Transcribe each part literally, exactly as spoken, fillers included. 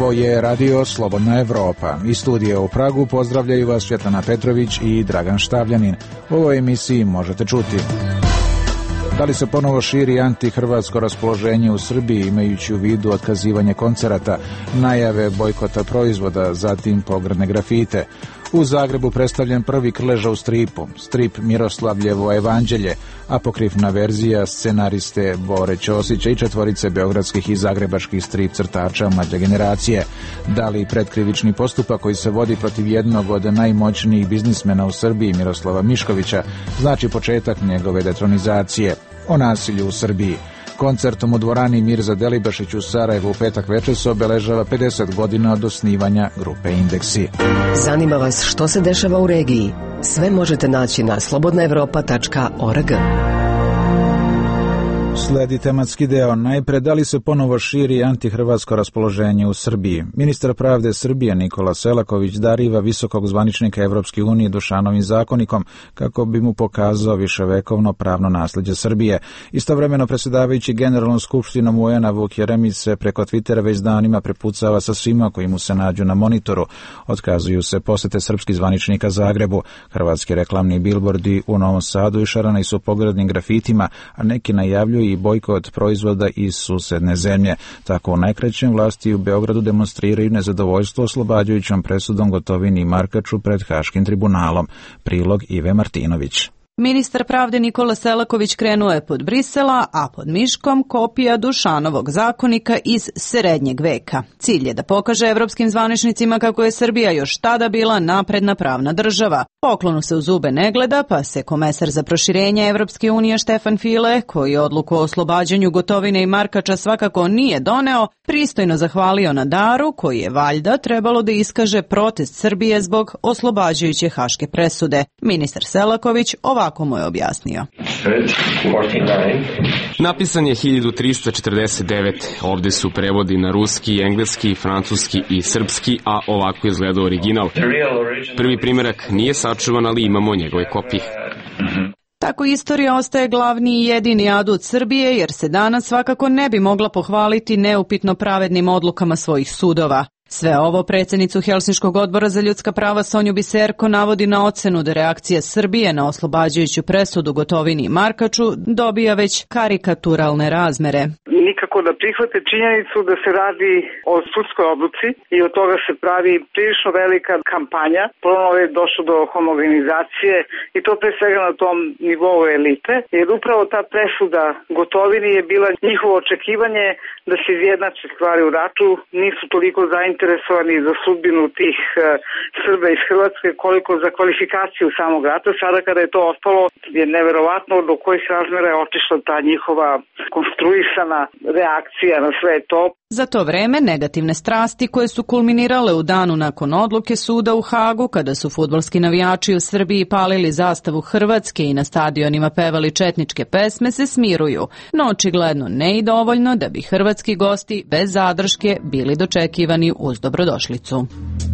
Ovo je Radio Slobodna Evropa. Iz studija u Pragu pozdravljaju vas Svjetlana Petrović i Dragan Štavljanin. U ovoj emisiji možete čuti: da li se ponovo širi antihrvatsko raspoloženje u Srbiji, imajući u vidu otkazivanje koncerata, najave bojkota proizvoda, zatim pogrdne grafite. U Zagrebu predstavljen prvi Krleža u stripu, strip Miroslavljevo evanđelje, apokrifna verzija scenariste Bore Ćosića i četvorice beogradskih i zagrebačkih strip crtača mlađe generacije. Da li pretkrivični postupak koji se vodi protiv jednog od najmoćnijih biznismena u Srbiji, Miroslava Miškovića, znači početak njegove detronizacije? O nasilju u Srbiji. Koncertom u dvorani Mirza Delibašić u Sarajevu u petak večer se obeležava pedeset godina od osnivanja grupe Indeksi. Zanima vas što se dešava u regiji? Sve možete naći na slobodna evropa tačka org. Sledi tematski deo. Najpre, da li se ponovo širi antihrvatsko raspoloženje u Srbiji? Ministar pravde Srbije Nikola Selaković dariva visokog zvaničnika Evropske unije Dušanovim zakonikom kako bi mu pokazao viševekovno pravno nasleđe Srbije. Istovremeno predsjedavajući Generalnom skupštinom U N-a Vuk Jeremić se preko Twittera već danima prepucava sa svima koji mu se nađu na monitoru. Otkazuju se posete srpskih zvaničnika Zagrebu. Hrvatski reklamni bilbordi u Novom Sadu išarani su pogrdnim grafitima, a neki najavljuju i bojkot proizvoda iz susedne zemlje. Tako u najkraćem vlasti u Beogradu demonstriraju nezadovoljstvo oslobađajućom presudom Gotovini i Markaču pred Haškim tribunalom. Prilog Ive Martinović. Ministar pravde Nikola Selaković krenuo je pod Brisela, a pod miškom kopija Dušanovog zakonika iz srednjeg veka. Cilj je da pokaže evropskim zvaničnicima kako je Srbija još tada bila napredna pravna država. Poklonu se u zube ne gleda, pa se komesar za proširenje Evropske unije Štefan File, koji odluku o oslobađanju Gotovine i Markača svakako nije doneo, pristojno zahvalio na daru koji je valjda trebalo da iskaže protest Srbije zbog oslobađajuće haške presude. Ministar Selaković ovako mu je objasnio. Napisan je hiljadu trista četrdeset devete. Ovde su prevodi na ruski, engleski, francuski i srpski, a ovako izgleda original. Prvi primerak nije sačuvan, ali imamo njegove kopije. Tako istorija ostaje glavni i jedini adut Srbije, jer se danas svakako ne bi mogla pohvaliti neupitno pravednim odlukama svojih sudova. Sve ovo predsjednicu Helsinškog odbora za ljudska prava Sonju Biserko navodi na ocenu da reakcija Srbije na oslobađajuću presudu Gotovini i Markaču dobija već karikaturalne razmere. Nikako da prihvate činjenicu da se radi o sudskoj odluci i od toga se pravi prilično velika kampanja. Ponovno je došlo do homogenizacije i to pre svega na tom nivou elite, jer upravo ta presuda Gotovini je bila njihovo očekivanje da se izjednače stvari u ratu. Nisu toliko zainteresovani za sudbinu tih uh, Srba iz Hrvatske koliko za kvalifikaciju samog rata. Sada kada je to ostalo, je neverovatno do kojih razmera je otišla ta njihova konstruisana reakcija na sve to. Za to vreme negativne strasti koje su kulminirale u danu nakon odluke suda u Hagu, kada su fudbalski navijači u Srbiji palili zastavu Hrvatske i na stadionima pevali četničke pesme, se smiruju, no očigledno ne i dovoljno da bi hrvatski gosti bez zadrške bili dočekivani uz dobrodošlicu.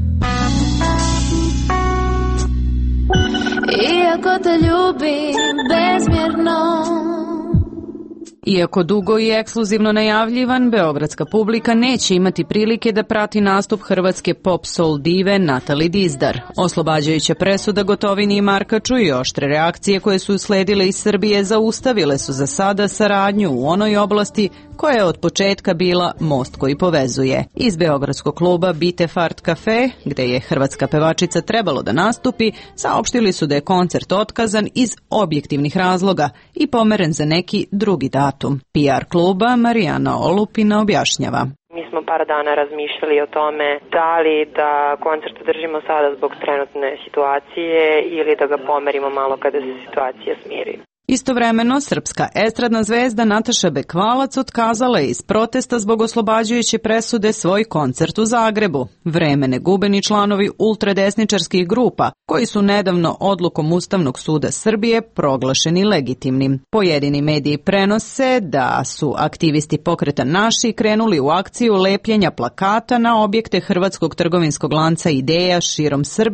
Iako te ljubim bezmjerno. Iako dugo i ekskluzivno najavljivan, beogradska publika neće imati prilike da prati nastup hrvatske pop soul dive Natali Dizdar. Oslobađajuća presuda Gotovini i Markaču i oštre reakcije koje su usledile iz Srbije zaustavile su za sada saradnju u onoj oblasti koja je od početka bila most koji povezuje. Iz beogradskog kluba Bitefart Cafe, gde je hrvatska pevačica trebalo da nastupi, saopštili su da je koncert otkazan iz objektivnih razloga i pomeren za neki drugi datum. P R kluba Marijana Olupina objašnjava. Mi smo par dana razmišljali o tome da li da koncert održimo sada zbog trenutne situacije ili da ga pomerimo malo kada se situacija smiri. Istovremeno, srpska estradna zvezda Nataša Bekvalac otkazala je iz protesta zbog oslobađajuće presude svoj koncert u Zagrebu. Vreme ne gube ni članovi ultradesničarskih grupa, koji su nedavno odlukom Ustavnog suda Srbije proglašeni legitimnim. Pojedini mediji prenose da su aktivisti pokreta Naši krenuli u akciju lepljenja plakata na objekte hrvatskog trgovinskog lanca Ideja širom Srbije,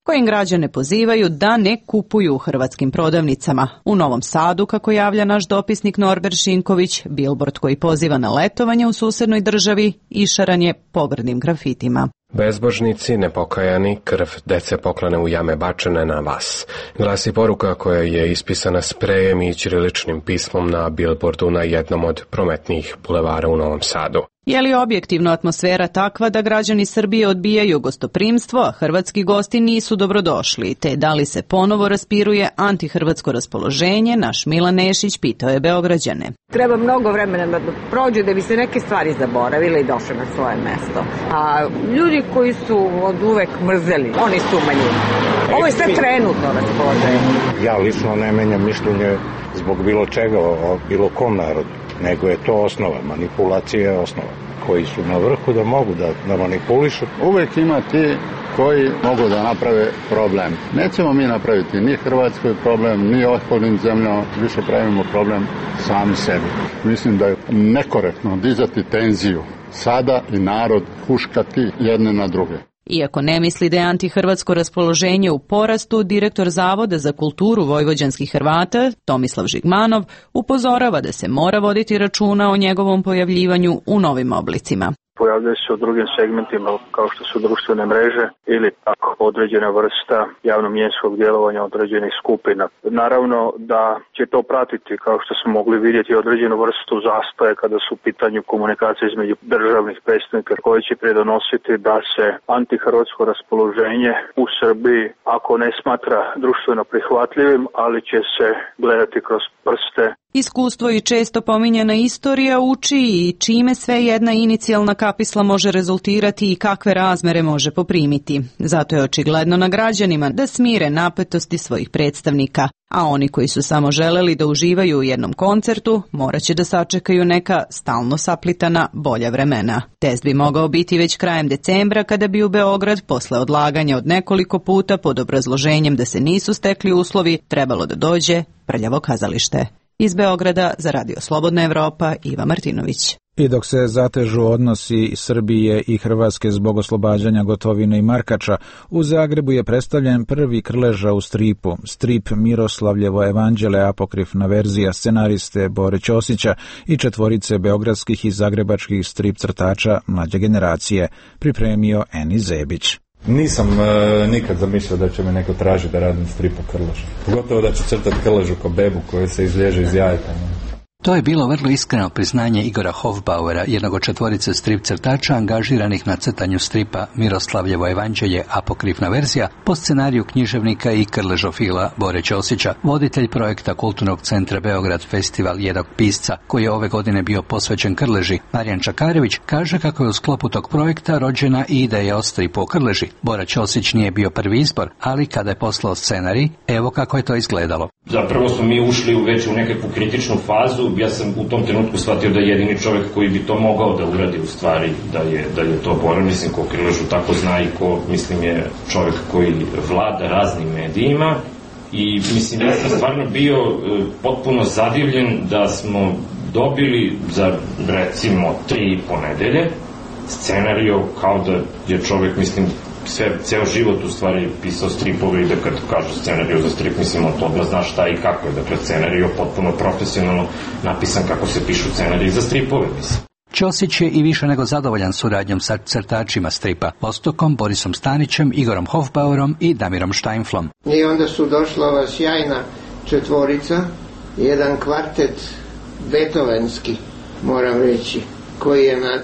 kojim građane pozivaju da ne kupuju u hrvatskim prodavnicama. U Novom Sadu, kako javlja naš dopisnik Norbert Šinković, bilbord koji poziva na letovanje u susednoj državi išaran je pogrdnim grafitima. Bezbožnici, nepokajani, krv dece poklane u jame bačene na vas. Glasi poruka koja je ispisana sprejem i ćiriličnim pismom na bilbordu na jednom od prometnijih bulevara u Novom Sadu. Je li objektivno atmosfera takva da građani Srbije odbijaju gostoprimstvo, a hrvatski gosti nisu dobrodošli, te da li se ponovo raspiruje antihrvatsko raspoloženje, naš Milan Nešić pitao je Beograđane. Treba mnogo vremena da prođe da bi se neke stvari zaboravile i došle na svoje mesto. A ljudi koji su od uvek mrzeli, oni su manjina. Ovo je sve trenutno raspoloženje. Ja lično ne menjam mišljenje zbog bilo čega o bilo kom narodu, nego je to osnova, manipulacija je osnova. Koji su na vrhu da mogu da, da manipulišu. Uvek ima ti koji mogu da naprave problem. Nećemo mi napraviti ni Hrvatskoj problem, ni okolnim zemljama, više pravimo problem sami sebi. Mislim da je nekorektno dizati tenziju sada i narod huškati jedne na druge. Iako ne misli da je antihrvatsko raspoloženje u porastu, direktor Zavoda za kulturu vojvođanskih Hrvata, Tomislav Žigmanov, upozorava da se mora voditi računa o njegovom pojavljivanju u novim oblicima. Pojavljaju se u drugim segmentima kao što su društvene mreže ili tako određena vrsta javnomjenskog djelovanja određenih skupina. Naravno da će to pratiti, kao što smo mogli vidjeti, određenu vrstu zastoja kada su u pitanju komunikacije između državnih predstavnika koji će predonositi da se antihrvatsko raspoloženje u Srbiji, ako ne smatra društveno prihvatljivim, ali će se gledati kroz prste. Iskustvo i često pominjana istorija uči i čime sve jedna inicijalna kapisla može rezultirati i kakve razmere može poprimiti. Zato je očigledno na građanima da smire napetosti svojih predstavnika, a oni koji su samo želeli da uživaju u jednom koncertu morat će da sačekaju neka stalno saplitana bolja vremena. Test bi mogao biti već krajem decembra kada bi u Beograd posle odlaganja od nekoliko puta pod obrazloženjem da se nisu stekli uslovi trebalo da dođe prljavo kazalište. Iz Beograda za Radio Slobodna Evropa, Iva Martinović. I dok se zatežu odnosi Srbije i Hrvatske zbog oslobađanja Gotovine i Markača, u Zagrebu je predstavljen prvi Krleža u stripu, strip Miroslavljevo evanđele, apokrifna verzija scenariste Bore Ćosića i četvorice beogradskih i zagrebačkih strip crtača mlađe generacije, pripremio Eni Zebić. Nisam e, nikad zamišljao da će me neko tražiti da radim strip o Krležu. Pogotovo da će crtati Krležu ko bebu koja se izliježe iz jajeta. Ne? To je bilo vrlo iskreno priznanje Igora Hofbauera, jednog od četvorice strip crtača angažiranih na crtanju stripa Miroslavljevo evanđelje, apokrifna verzija, po scenariju književnika i krležofila Bore Ćosića, voditelj projekta Kulturnog centra Beograd Festival jednog pisca, koji je ove godine bio posvećen Krleži. Marijan Čakarević kaže kako je u sklopu tog projekta rođena i ideja o stripu o Krleži. Bora Ćosić nije bio prvi izbor, ali kada je poslao scenarij, evo kako je to izgledalo. Zapravo smo mi ušli u već u nekakvu kritičnu fazu. Ja sam u tom trenutku shvatio da je jedini čovjek koji bi to mogao da uradi u stvari da je, da je to Bora, mislim, ko Krležu tako zna i ko, mislim, je čovjek koji vlada raznim medijima i mislim, ja sam stvarno bio e, potpuno zadivljen da smo dobili za recimo tri ponedelje scenariju kao da je čovjek, mislim, sve, ceo život u stvari pisao stripove i da kad kažu scenariju za strip, mislim, on to odmah zna šta i kako je. Dakle, scenariju potpuno profesionalno napisan kako se pišu scenariji za stripove, mislim. Ćosić je i više nego zadovoljan suradnjom sa crtačima stripa Vostokom, Borisom Stanićem, Igorom Hofbauerom i Damirom Štajnflom. I onda su došla ova sjajna četvorica, jedan kvartet beethovenski, moram reći, koji je na,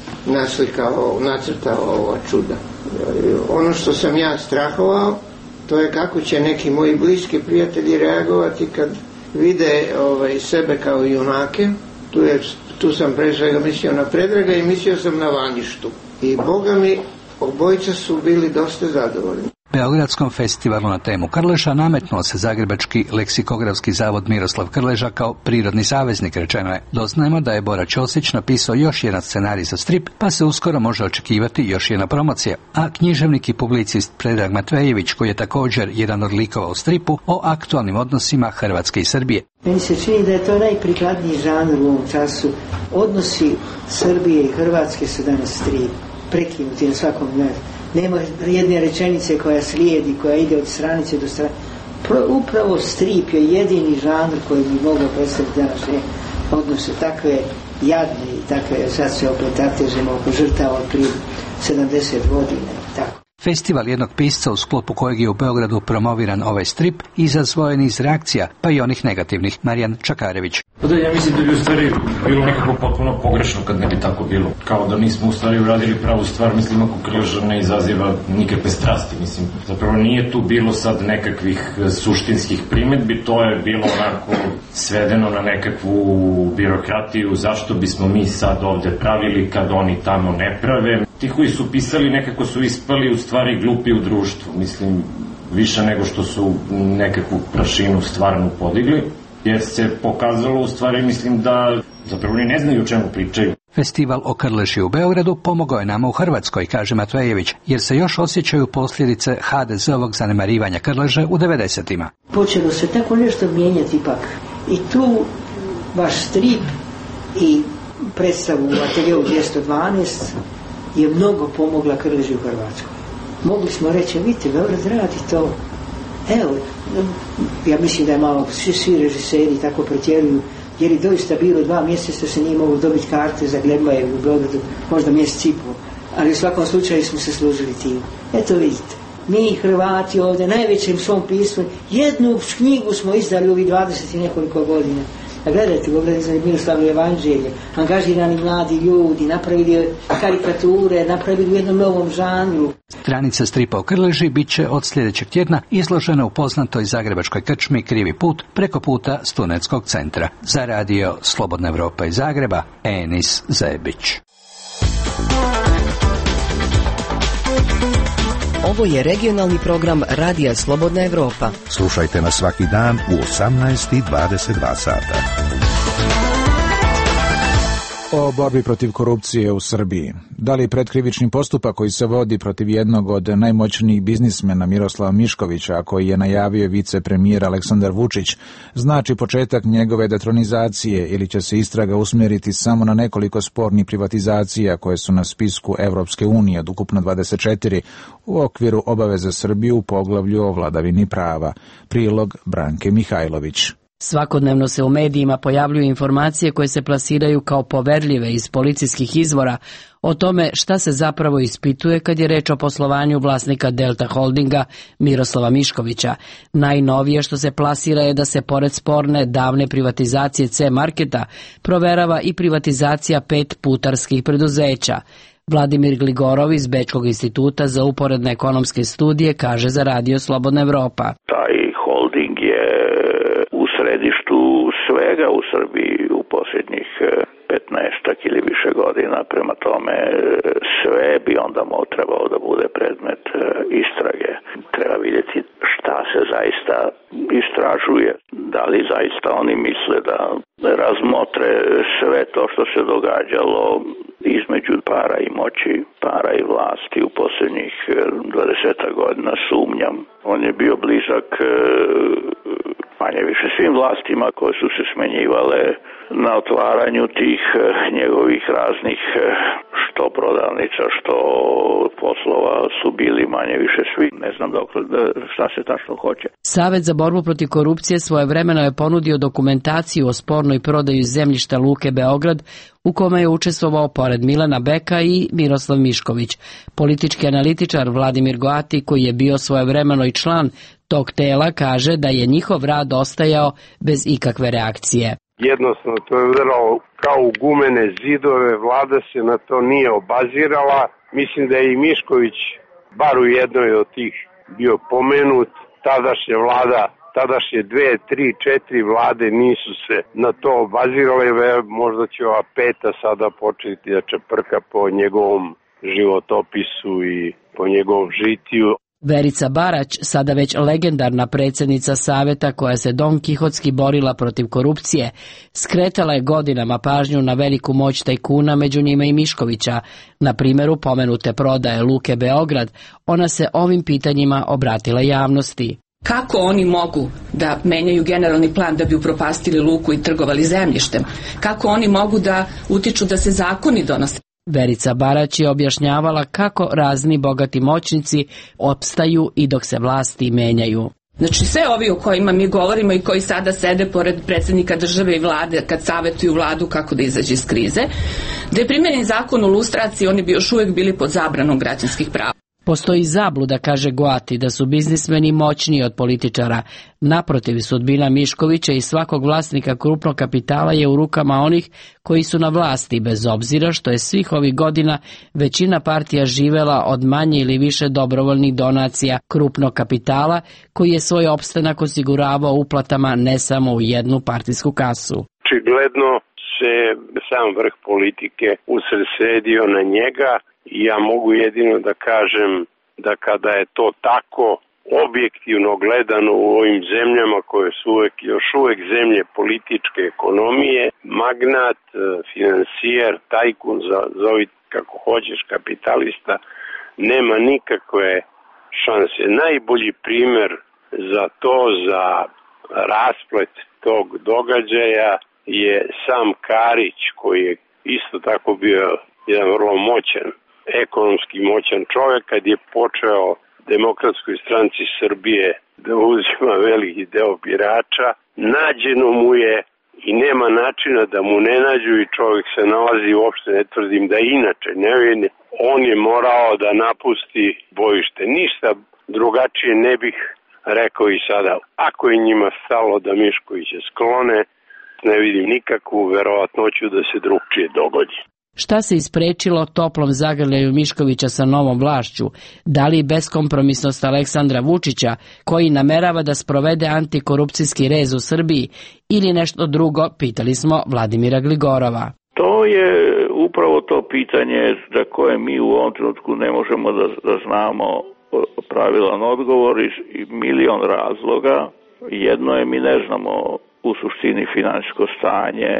naslikao, nacrtao ova čuda. Ono što sam ja strahovao, to je kako će neki moji bliski prijatelji reagovati kad vide ovaj, sebe kao junake. Tu, je, tu sam pre svega mislio na Predraga i mislio sam na Vanjištu. I boga mi, obojica su bili dosta zadovoljni. Beogradskom festivalu na temu Krleža nametnuo se Zagrebački leksikografski zavod Miroslav Krleža kao prirodni saveznik, rečeno je. Doznajemo da je Bora Ćosić napisao još jedan scenarij za strip, pa se uskoro može očekivati još jedna promocija. A književnik i publicist Predrag Matvejević, koji je također jedan od likova u stripu, o aktualnim odnosima Hrvatske i Srbije. Meni se čini da je to najprikladniji žanr u ovom času. Odnosi Srbije i Hrvatske su danas strip, prekinuti na svakom nema jedne rečenice koja slijedi, koja ide od stranice do stranice. Pro, upravo strip je jedini žanr koji bi mogao predstaviti današnje odnose takve jadne i takve, sad se opet atežemo oko žrtava od prije sedamdeset godina. Tako. Festival jednog pisca u sklopu kojeg je u Beogradu promoviran ovaj strip izazvao je niz reakcija, pa i onih negativnih. Marijan Čakarević. Da, ja mislim da bi u stvari bilo nekako potpuno pogrešno kad ne bi tako bilo. Kao da nismo u stvari uradili pravu stvar, mislim ako Krleža ne izaziva nikakve strasti, mislim. Zapravo nije tu bilo sad nekakvih suštinskih primedbi, to je bilo onako svedeno na nekakvu birokratiju, zašto bismo mi sad ovde pravili kad oni tamo ne prave. Ti koji su pisali nekako su ispali u stvari glupi u društvu, mislim, više nego što su nekakvu prašinu stvarno podigli, jer se pokazalo u stvari, mislim da zapravo ni ne znaju o čemu pričaju. Festival o Krleži u Beogradu pomogao je nama u Hrvatskoj, kaže Matvejević, jer se još osjećaju posljedice ha de ze-ovog zanemarivanja Krleže u devedesetima. Počelo se tako nešto mijenjati ipak. I tu vaš strip i predstavu u ateljeu dvjesto dvanaest je mnogo pomogla Krleži u Hrvatskoj. Mogli smo reći, vidite, Beograd radi to. Evo, ja mislim da je malo, svi, svi režiseri tako pretjeruju, jer je doista bilo dva mjeseca se nije moglo dobiti karte za Glebmaje u Beogradu, možda mjesec i pol, ali u svakom slučaju smo se služili tim. Eto vidite, mi Hrvati ovdje, najvećem svom pismu, jednu knjigu smo izdali u ovih dvadeset i nekoliko godina. A gledajte, govorili za Miroslavljevo evanđelje, angažirani mladi ljudi, napravili karikature, napravili u jednom novom žanru. Stranica stripa o Krleži bit će od sljedećeg tjedna izložena u poznatoj zagrebačkoj krčmi Krivi put preko puta Studentskog centra. Za radio Slobodna Evropa iz Zagreba, Enis Zebić. Ovo je regionalni program Radija Slobodna Evropa. Slušajte nas svaki dan u osamnaest i dvadeset dva sata. O borbi protiv korupcije u Srbiji. Da li predkrivični postupak koji se vodi protiv jednog od najmoćnijih biznismena Miroslava Miškovića, koji je najavio vicepremijer Aleksandar Vučić, znači početak njegove detronizacije ili će se istraga usmjeriti samo na nekoliko spornih privatizacija koje su na spisku Evropske unije od ukupno dvadeset četiri u okviru obaveze Srbije u poglavlju o vladavini prava. Prilog Branke Mihajlović. Svakodnevno se u medijima pojavljuju informacije koje se plasiraju kao poverljive iz policijskih izvora o tome šta se zapravo ispituje kad je reč o poslovanju vlasnika Delta Holdinga Miroslava Miškovića. Najnovije što se plasira je da se pored sporne davne privatizacije C-marketa proverava i privatizacija pet putarskih preduzeća. Vladimir Gligorov iz Bečkog instituta za uporedne ekonomske studije kaže za radio Slobodna Evropa. Taj holding je u središtu svega u Srbiji u posljednjih petnaestak ili više godina, prema tome sve bi onda mo trebalo da bude predmet istrage. Treba vidjeti šta se zaista istražuje, da li zaista oni misle da razmotre sve to što se događalo između para i moći, para i vlasti u posljednjih dvadeset godina, sumnjam. On je bio blizak manje više svim vlastima koje su se smenjivale na otvaranju tih njegovih raznih što prodavnica, što poslova su bili manje više svi. Ne znam dokle, šta se tačno hoće. Savet za borbu protiv korupcije svojevremeno je ponudio dokumentaciju o spornoj prodaji zemljišta Luke Beograd u kome je učestvovao pored Milana Beka i Miroslav Mišković. Politički analitičar Vladimir Goati, koji je bio svojevremeno i član tog tela, kaže da je njihov rad ostajao bez ikakve reakcije. Jednostavno to je udaralo kao u gumene zidove, vlada se na to nije obazirala. Mislim da je i Mišković, bar u jednoj od tih, bio pomenut. Tadašnja vlada, tadašnje dve, tri, četiri vlade nisu se na to obazirale. Možda će ova peta sada početi da čeprka po njegovom životopisu i po njegovom žitiju. Verica Barać, sada već legendarna predsjednica saveta koja se Don Kihotski borila protiv korupcije, skretala je godinama pažnju na veliku moć tajkuna, među njima i Miškovića. Na primjeru pomenute prodaje Luke Beograd, ona se ovim pitanjima obratila javnosti. Kako oni mogu da menjaju generalni plan da bi upropastili luku i trgovali zemljištem? Kako oni mogu da utiču da se zakoni donose? Verica Barać je objašnjavala kako razni bogati moćnici opstaju i dok se vlasti menjaju. Znači sve ovi o kojima mi govorimo i koji sada sede pored predsjednika države i vlade kad savjetuju vladu kako da izađe iz krize, da je primjeren zakon o lustraciji, oni bi još uvijek bili pod zabranom građanskih prava. Postoji zabluda, kaže Goati, da su biznismeni moćniji od političara. Naprotiv, sudbina Miškovića i svakog vlasnika krupnog kapitala je u rukama onih koji su na vlasti, bez obzira što je svih ovih godina većina partija živela od manje ili više dobrovoljnih donacija krupnog kapitala, koji je svoj opstanak osiguravao uplatama ne samo u jednu partijsku kasu. Očigledno se sam vrh politike usredsredio na njega. Ja mogu jedino da kažem da kada je to tako objektivno gledano u ovim zemljama koje su uvek, još uvek zemlje političke ekonomije, magnat, finansijer, tajkun, zovi kako hoćeš, kapitalista, nema nikakve šanse. Najbolji primer za to, za rasplet tog događaja je sam Karić, koji je isto tako bio jedan vrlo moćan, ekonomski moćan čovjek, kad je počeo Demokratskoj stranci Srbije da uzima veliki deo birača, nađeno mu je i nema načina da mu ne nađu i čovjek se nalazi, uopšte ne tvrdim da inače nevine, on je morao da napusti bojište. Ništa drugačije ne bih rekao i sada. Ako je njima stalo da Miškovića sklone, ne vidim nikakvu verovatnoću da se drugčije dogodi. Šta se isprečilo toplom zagrljaju Miškovića sa novom vlašću? Da li beskompromisnost Aleksandra Vučića, koji namerava da sprovede antikorupcijski rez u Srbiji, ili nešto drugo, pitali smo Vladimira Gligorova. To je upravo to pitanje za koje mi u ovom trenutku ne možemo da, da znamo pravilan odgovor iz milion razloga. Jedno je, mi ne znamo u suštini finansijsko stanje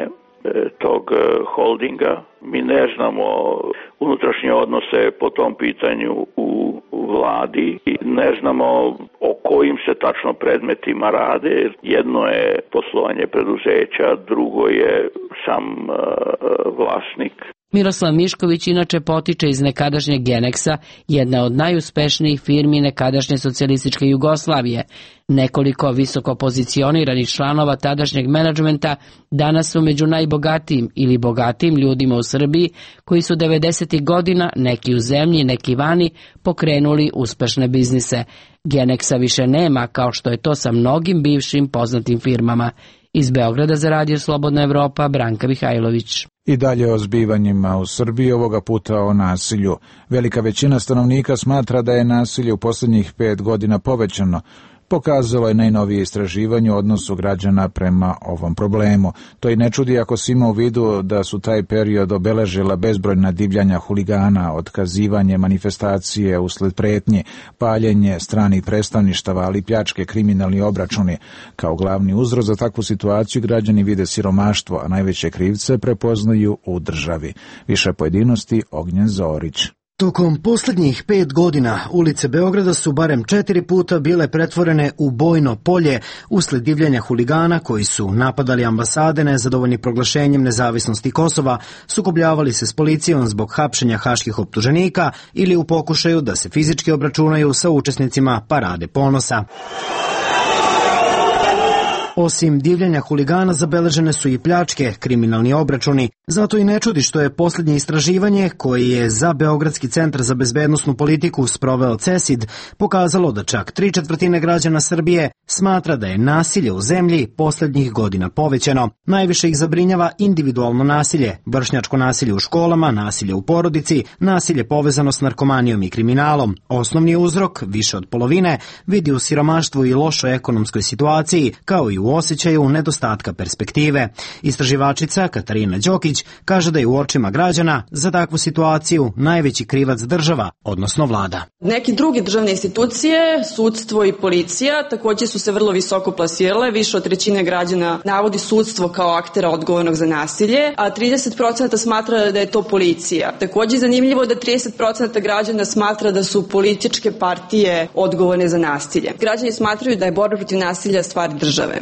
tog holdinga. Mi ne znamo unutrašnje odnose po tom pitanju u, u vladi i ne znamo o kojim se tačno predmetima rade. Jedno je poslovanje preduzeća, drugo je sam uh, vlasnik. Miroslav Mišković inače potiče iz nekadašnjeg Geneksa, jedna od najuspešnijih firmi nekadašnje socijalističke Jugoslavije. Nekoliko visoko pozicioniranih članova tadašnjeg menadžmenta danas su među najbogatijim ili bogatijim ljudima u Srbiji, koji su devedesetih godina, neki u zemlji, neki vani, pokrenuli uspešne biznise. Geneksa više nema, kao što je to sa mnogim bivšim poznatim firmama. Iz Beograda za Radio Slobodna Evropa, Branka Mihajlović. I dalje o zbivanjima u Srbiji, ovoga puta o nasilju. Velika većina stanovnika smatra da je nasilje u posljednjih pet godina povećano. Pokazalo je najnovije istraživanje u odnosu građana prema ovom problemu. To i ne čudi ako se ima u vidu da su taj period obeležila bezbrojna divljanja huligana, otkazivanje manifestacije usled pretnje, paljenje stranih predstavništava, ali pljačke, kriminalni obračuni. Kao glavni uzrok za takvu situaciju građani vide siromaštvo, a najveće krivce prepoznaju u državi. Više pojedinosti Ognjen Zorić. Tokom posljednjih pet godina ulice Beograda su barem četiri puta bile pretvorene u bojno polje usled divljanja huligana koji su napadali ambasade nezadovoljni proglašenjem nezavisnosti Kosova, sukobljavali se s policijom zbog hapšenja haških optuženika ili u pokušaju da se fizički obračunaju sa učesnicima Parade ponosa. Osim divljanja huligana zabeležene su i pljačke, kriminalni obračuni. Zato i ne čudi što je posljednje istraživanje, koje je za Beogradski centar za bezbednosnu politiku sproveo CESID, pokazalo da čak tri četvrtine građana Srbije smatra da je nasilje u zemlji posljednjih godina povećano. Najviše ih zabrinjava individualno nasilje, vršnjačko nasilje u školama, nasilje u porodici, nasilje povezano s narkomanijom i kriminalom. Osnovni uzrok, više od polovine, vidi u siromaštvu i lošoj ekonomskoj situaciji, kao i u osjećaju nedostatka perspektive. Istraživačica Katarina Đokić kaže da je u očima građana za takvu situaciju najveći krivac država, odnosno vlada. Neke druge državne institucije, sudstvo i policija, također su se vrlo visoko plasirale. Više od trećine građana navodi sudstvo kao aktera odgovornog za nasilje, a trideset procenata smatra da je to policija. Također je zanimljivo da trideset procenata građana smatra da su političke partije odgovorne za nasilje. Građani smatraju da je borba protiv nasilja stvar države.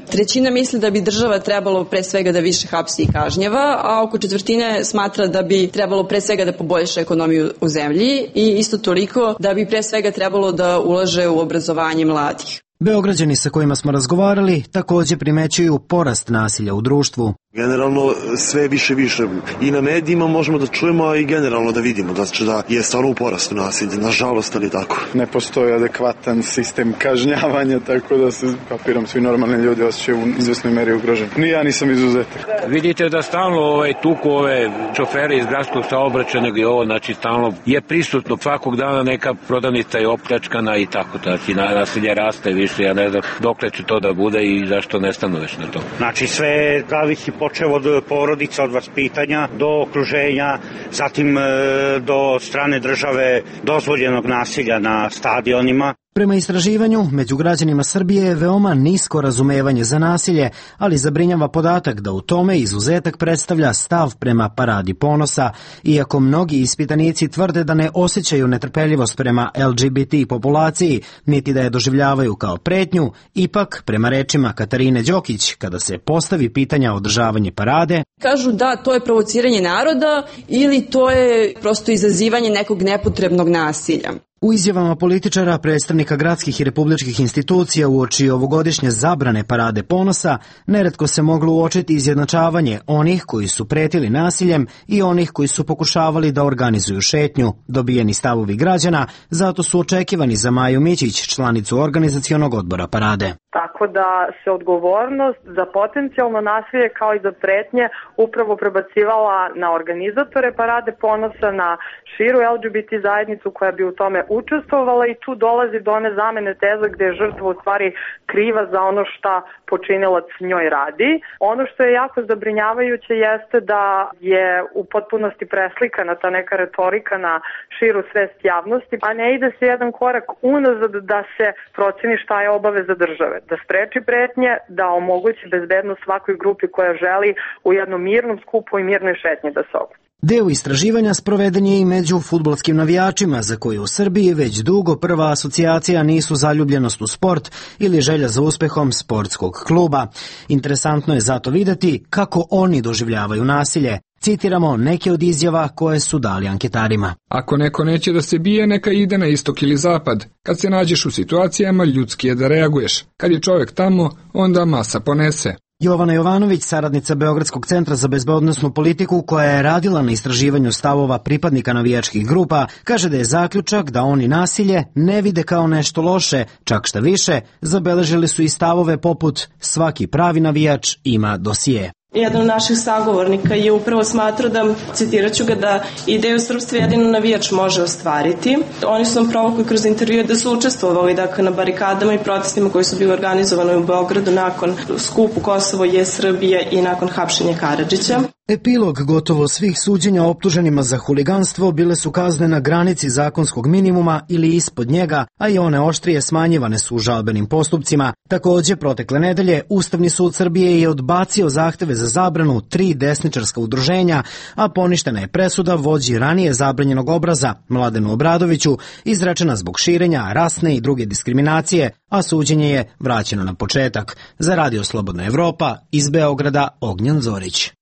Trećina misli da bi država trebalo pre svega da više hapsi i kažnjava, a oko četvrtine smatra da bi trebalo pre svega da poboljša ekonomiju u zemlji i isto toliko da bi pre svega trebalo da ulaže u obrazovanje mladih. Beograđani sa kojima smo razgovarali takođe primećuju porast nasilja u društvu. Generalno sve više više i na medijima možemo da čujemo, a i generalno da vidimo da, da je stvarno u porastu nasilja, nažalost, ali tako. Ne postoji adekvatan sistem kažnjavanja, tako da se, kapiram, svi normalni ljudi osjećaju u izvesnoj meri ugroženi. Ni ja nisam izuzetak. Vidite da stalno ovaj, tuku ove šofere iz gradskog saobraćajnog i ovo, znači stalno je prisutno svakog dana neka prodavnica je opljačkana i tako, znači nasilje raste više, ja ne znam dokle će to da bude i zašto ne stanu već na to. Znači sve zavisi počeo od porodica, od vaspitanja do okruženja, zatim e, do strane države dozvoljenog nasilja na stadionima. Prema istraživanju, među građanima Srbije je veoma nisko razumevanje za nasilje, ali zabrinjava podatak da u tome izuzetak predstavlja stav prema Paradi ponosa. Iako mnogi ispitanici tvrde da ne osjećaju netrpeljivost prema L G B T populaciji, niti da je doživljavaju kao pretnju, ipak, prema rečima Katarine Đokić, kada se postavi pitanja o održavanje parade, kažu da to je provociranje naroda ili to je prosto izazivanje nekog nepotrebnog nasilja. U izjavama političara, predstavnika gradskih i republičkih institucija uoči ovogodišnje zabrane Parade ponosa, neretko se moglo uočiti izjednačavanje onih koji su pretili nasiljem i onih koji su pokušavali da organizuju šetnju. Dobijeni stavovi građana, zato su očekivani za Maju Mićić, članicu organizacionog odbora Parade. Tako da se odgovornost za potencijalno nasilje kao i za pretnje upravo prebacivala na organizatore Parade ponosa, na širu L G B T zajednicu koja bi u tome učestvovala i tu dolazi do one zamene teza gde je žrtva u stvari kriva za ono šta počinilac njoj radi. Ono što je jako zabrinjavajuće jeste da je u potpunosti preslikana ta neka retorika na širu svest javnosti, a ne ide se jedan korak unazad da se proceni šta je obaveza države. Da spreči pretnje, da omogući bezbednost svakoj grupi koja želi u jednom mirnom skupu i mirnoj šetnji da se okupi. Deo istraživanja sproveden je i među fudbalskim navijačima, za koje u Srbiji već dugo prva asocijacija nisu zaljubljenost u sport ili želja za uspehom sportskog kluba. Interesantno je zato videti kako oni doživljavaju nasilje. Citiramo neke od izjava koje su dali anketarima. Ako neko neće da se bije, neka ide na istok ili zapad. Kad se nađeš u situacijama, ljudski je da reaguješ. Kad je čovjek tamo, onda masa ponese. Jovana Jovanović, saradnica Beogradskog centra za bezbednosnu politiku koja je radila na istraživanju stavova pripadnika navijačkih grupa, kaže da je zaključak da oni nasilje ne vide kao nešto loše, čak šta više, zabeležili su i stavove poput svaki pravi navijač ima dosije. Jedan od naših sagovornika je upravo smatrao da, citirat ću ga, da ideju srpstva jedino navijač može ostvariti. Oni su nam provukli kroz intervjue da su učestvovali dakle, na barikadama i protestima koji su bili organizovani u Beogradu nakon skupu Kosovo je Srbija i nakon hapšenja Karadžića. Epilog gotovo svih suđenja optuženima za huliganstvo bile su kazne na granici zakonskog minimuma ili ispod njega, a i one oštrije smanjivane su u žalbenim postupcima. Takođe, protekle nedelje, Ustavni sud Srbije je odbacio zahteve za zabranu tri desničarska udruženja, a poništena je presuda vođi ranije zabranjenog obraza, Mladenu Obradoviću, izrečena zbog širenja rasne i druge diskriminacije, a suđenje je vraćeno na početak. Za Radio Slobodna Evropa, iz Beograda, Ognjan Zorić.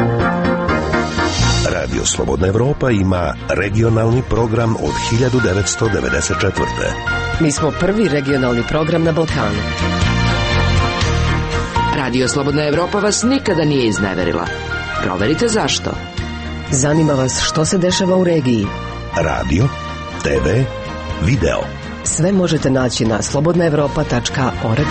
Radio Slobodna Evropa ima regionalni program od hiljadu devetsto devedeset četvrte. Mi smo prvi regionalni program na Balkanu. Radio Slobodna Evropa vas nikada nije izneverila. Proverite zašto. Zanima vas što se dešava u regiji. Radio, te ve, video. Sve možete naći na slobodna evropa tačka org.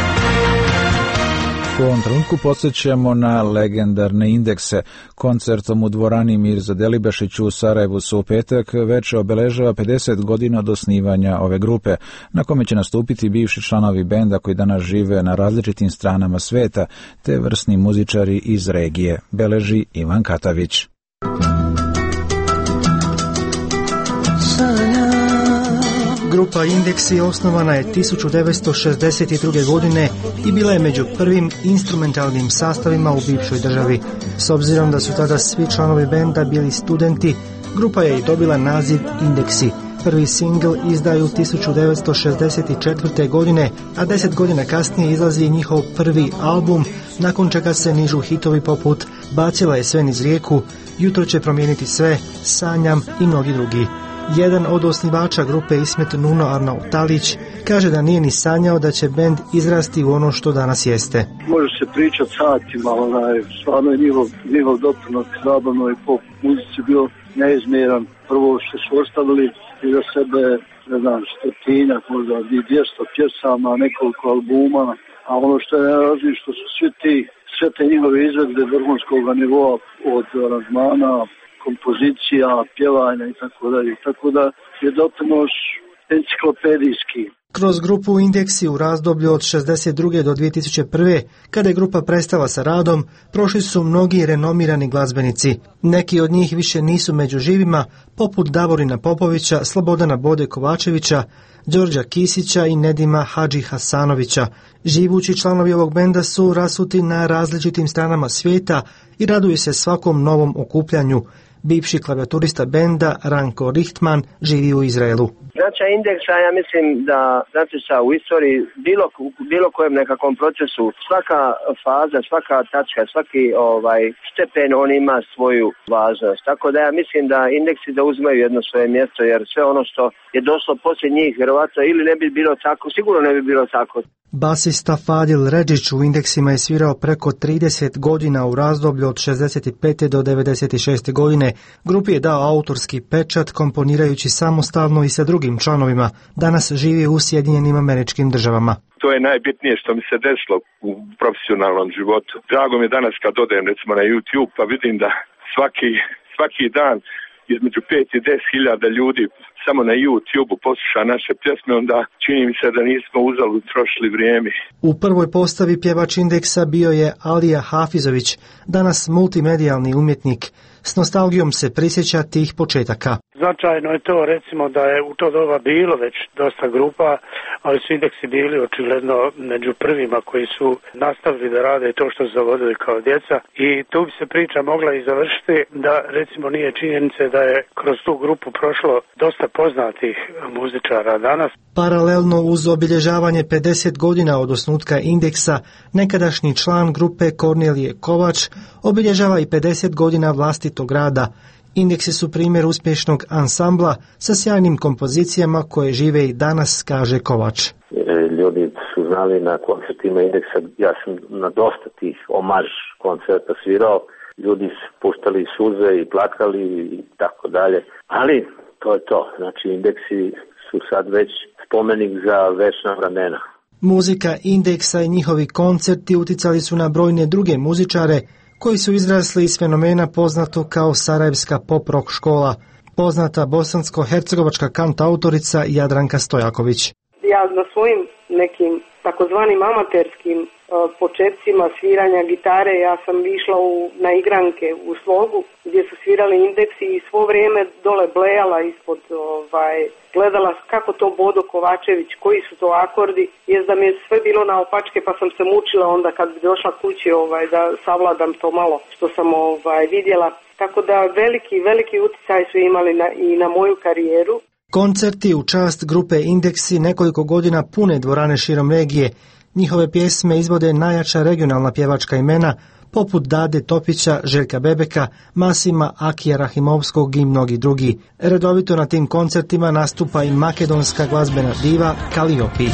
U ovom trenutku podsjećamo na legendarne indekse. Koncertom u dvorani Mirza Delibašiću u Sarajevu su u petak veče obeležava pedeset godina od osnivanja ove grupe, na kome će nastupiti bivši članovi benda koji danas žive na različitim stranama sveta, te vrsni muzičari iz regije, beleži Ivan Katavić. Grupa Indeksi osnovana je tisuću devetsto šezdeset druge. godine i bila je među prvim instrumentalnim sastavima u bivšoj državi. S obzirom da su tada svi članovi benda bili studenti, grupa je i dobila naziv Indeksi. Prvi singl izdaju tisuću devetsto šezdeset četvrte. godine, a deset godina kasnije izlazi njihov prvi album, nakon čega se nižu hitovi poput Bacila je sve niz rijeku, Jutro će promijeniti sve, Sanjam i mnogi drugi. Jedan od osnivača grupe Ismet Nuno Arnautalić kaže da nije ni sanjao da će bend izrasti u ono što danas jeste. Može se pričati satima, onaj, stvarno je njihov, njihov doprinos zabavnoj pop muzici bio neizmjeran. Prvo što su ostavili iza sebe, ne znam, stotinjak, možda dvjesto pjesama, nekoliko albuma, a ono što je najvažnije što su svi ti, sve te njihove izvedbe vrhunskog nivoa od aranžmana, kompozicija, pjevanja i tako dalje. Tako da je doprinos enciklopedijski. Kroz grupu Indeksi u razdoblju od šezdeset druge do dvije tisuće prve. kada je grupa prestala sa radom, prošli su mnogi renomirani glazbenici. Neki od njih više nisu među živima, poput Davorina Popovića, Slobodana Bode Kovačevića, Đorđa Kisića i Nedima Hadži Hasanovića. Živući članovi ovog benda su rasuti na različitim stranama svijeta i raduju se svakom novom okupljanju. Bivši klavijaturista benda Ranko Richtman živi u Izraelu. Značaj Indeksa, ja mislim da znači sa u istoriji bilo, bilo kojem nekakvom procesu svaka faza, svaka tačka, svaki ovaj stepen on ima svoju važnost. Tako da ja mislim da Indeksi da uzmaju jedno svoje mjesto, jer sve ono što je došlo poslije njih vjerovatno ili ne bi bilo tako, sigurno ne bi bilo tako. Basista Fadil Redžić u Indeksima je svirao preko trideset godina u razdoblju od šezdeset pete do devedeset šeste. godine. Grupi je dao autorski pečat komponirajući samostalno i sa drugim članovima. Danas živi u Sjedinjenim Američkim Državama. To je najbitnije što mi se desilo u profesionalnom životu. Drago mi je danas kad odem recimo na YouTube pa vidim da svaki, svaki dan između pet i deset hiljada ljudi samo na YouTube-u posluša naše pjesme, onda čini mi se da nismo uzalud trošili vrijeme. U prvoj postavi pjevač Indeksa bio je Alija Hafizović, danas multimedijalni umjetnik. S nostalgijom se prisjeća tih početaka. Značajno je to recimo da je u to doba bilo već dosta grupa, ali su Indeksi bili očigledno među prvima koji su nastavili da rade to što su zavodili kao djeca i tu bi se priča mogla i završiti da recimo nije činjenice da je kroz tu grupu prošlo dosta poznatih muzičara danas. Paralelno uz obilježavanje pedeset godina od osnutka Indeksa, nekadašnji član grupe Kornelije Kovač obilježava i pedeset godina vlastitog rada. Indeksi su primjer uspješnog ansambla sa sjajnim kompozicijama koje žive i danas, kaže Kovač. Ljudi su znali na koncertima Indeksa, ja sam na dosta tih omaž koncerta svirao, ljudi su puštali suze i plakali i tako dalje, ali to je to, znači Indeksi su sad već spomenik za večna vremena. Muzika Indeksa i njihovi koncerti uticali su na brojne druge muzičare koji su izrasli iz fenomena poznato kao Sarajevska pop-rock škola, poznata bosansko-hercegovačka kantautorica Jadranka Stojaković. Ja na svojim nekim takozvanim amaterskim uh, početcima sviranja gitare, ja sam išla u, na igranke u Slogu gdje su svirali Indeksi i svo vrijeme dole blejala ispod, ovaj, gledala kako to Bodo Kovačević, koji su to akordi, jest da mi je sve bilo na opačke pa sam se mučila onda kad bi došla kući ovaj, da savladam to malo što sam ovaj, vidjela. Tako da veliki, veliki utjecaj su imali na, i na moju karijeru. Koncerti u čast grupe Indeksi nekoliko godina pune dvorane širom regije. Njihove pjesme izvode najjača regionalna pjevačka imena, poput Dade Topića, Željka Bebeka, Masima Akija Rahimovskog i mnogi drugi. Redovito na tim koncertima nastupa i makedonska glazbena diva Kaliopi.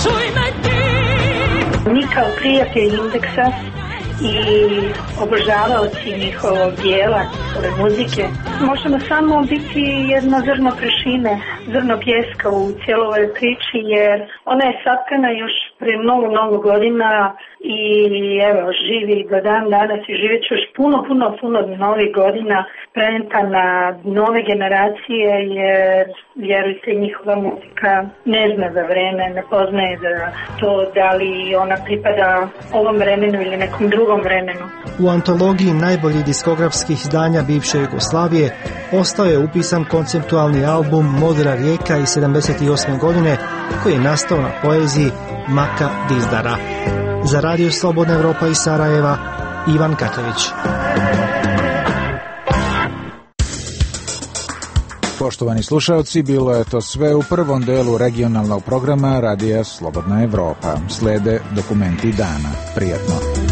Mi kao prijatelji Indeksa i obožavaoci njihovog dijela, ove muzike, možemo samo biti jedno zrno prašine, zrno pjeska u cijeloj priči, jer ona je satkana još pre mnogo, mnogo godina i evo, živi do dan danas i živjet će još puno, puno, puno novih godina, preneta na nove generacije, jer vjerujte, njihova muzika ne zna za vreme, ne poznaje za to da li ona pripada ovom vremenu ili nekom drugom vremenu. U antologiji najboljih diskografskih izdanja bivše Jugoslavije ostao je upisan konceptualni album Modra rijeka iz sedamdeset osme. godine koji je nastao na poeziji Maka Dizdara. Za Radio Slobodna Evropa iz Sarajeva, Ivan Katović. Poštovani slušalci, bilo je to sve u prvom delu regionalnog programa Radija Slobodna Evropa. Slede dokumenti dana. Prijatno.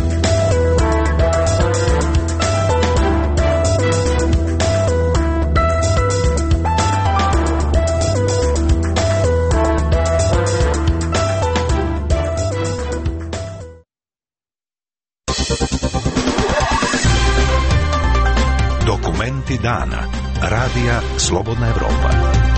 Dokumenti dana. Radija Slobodna Evropa.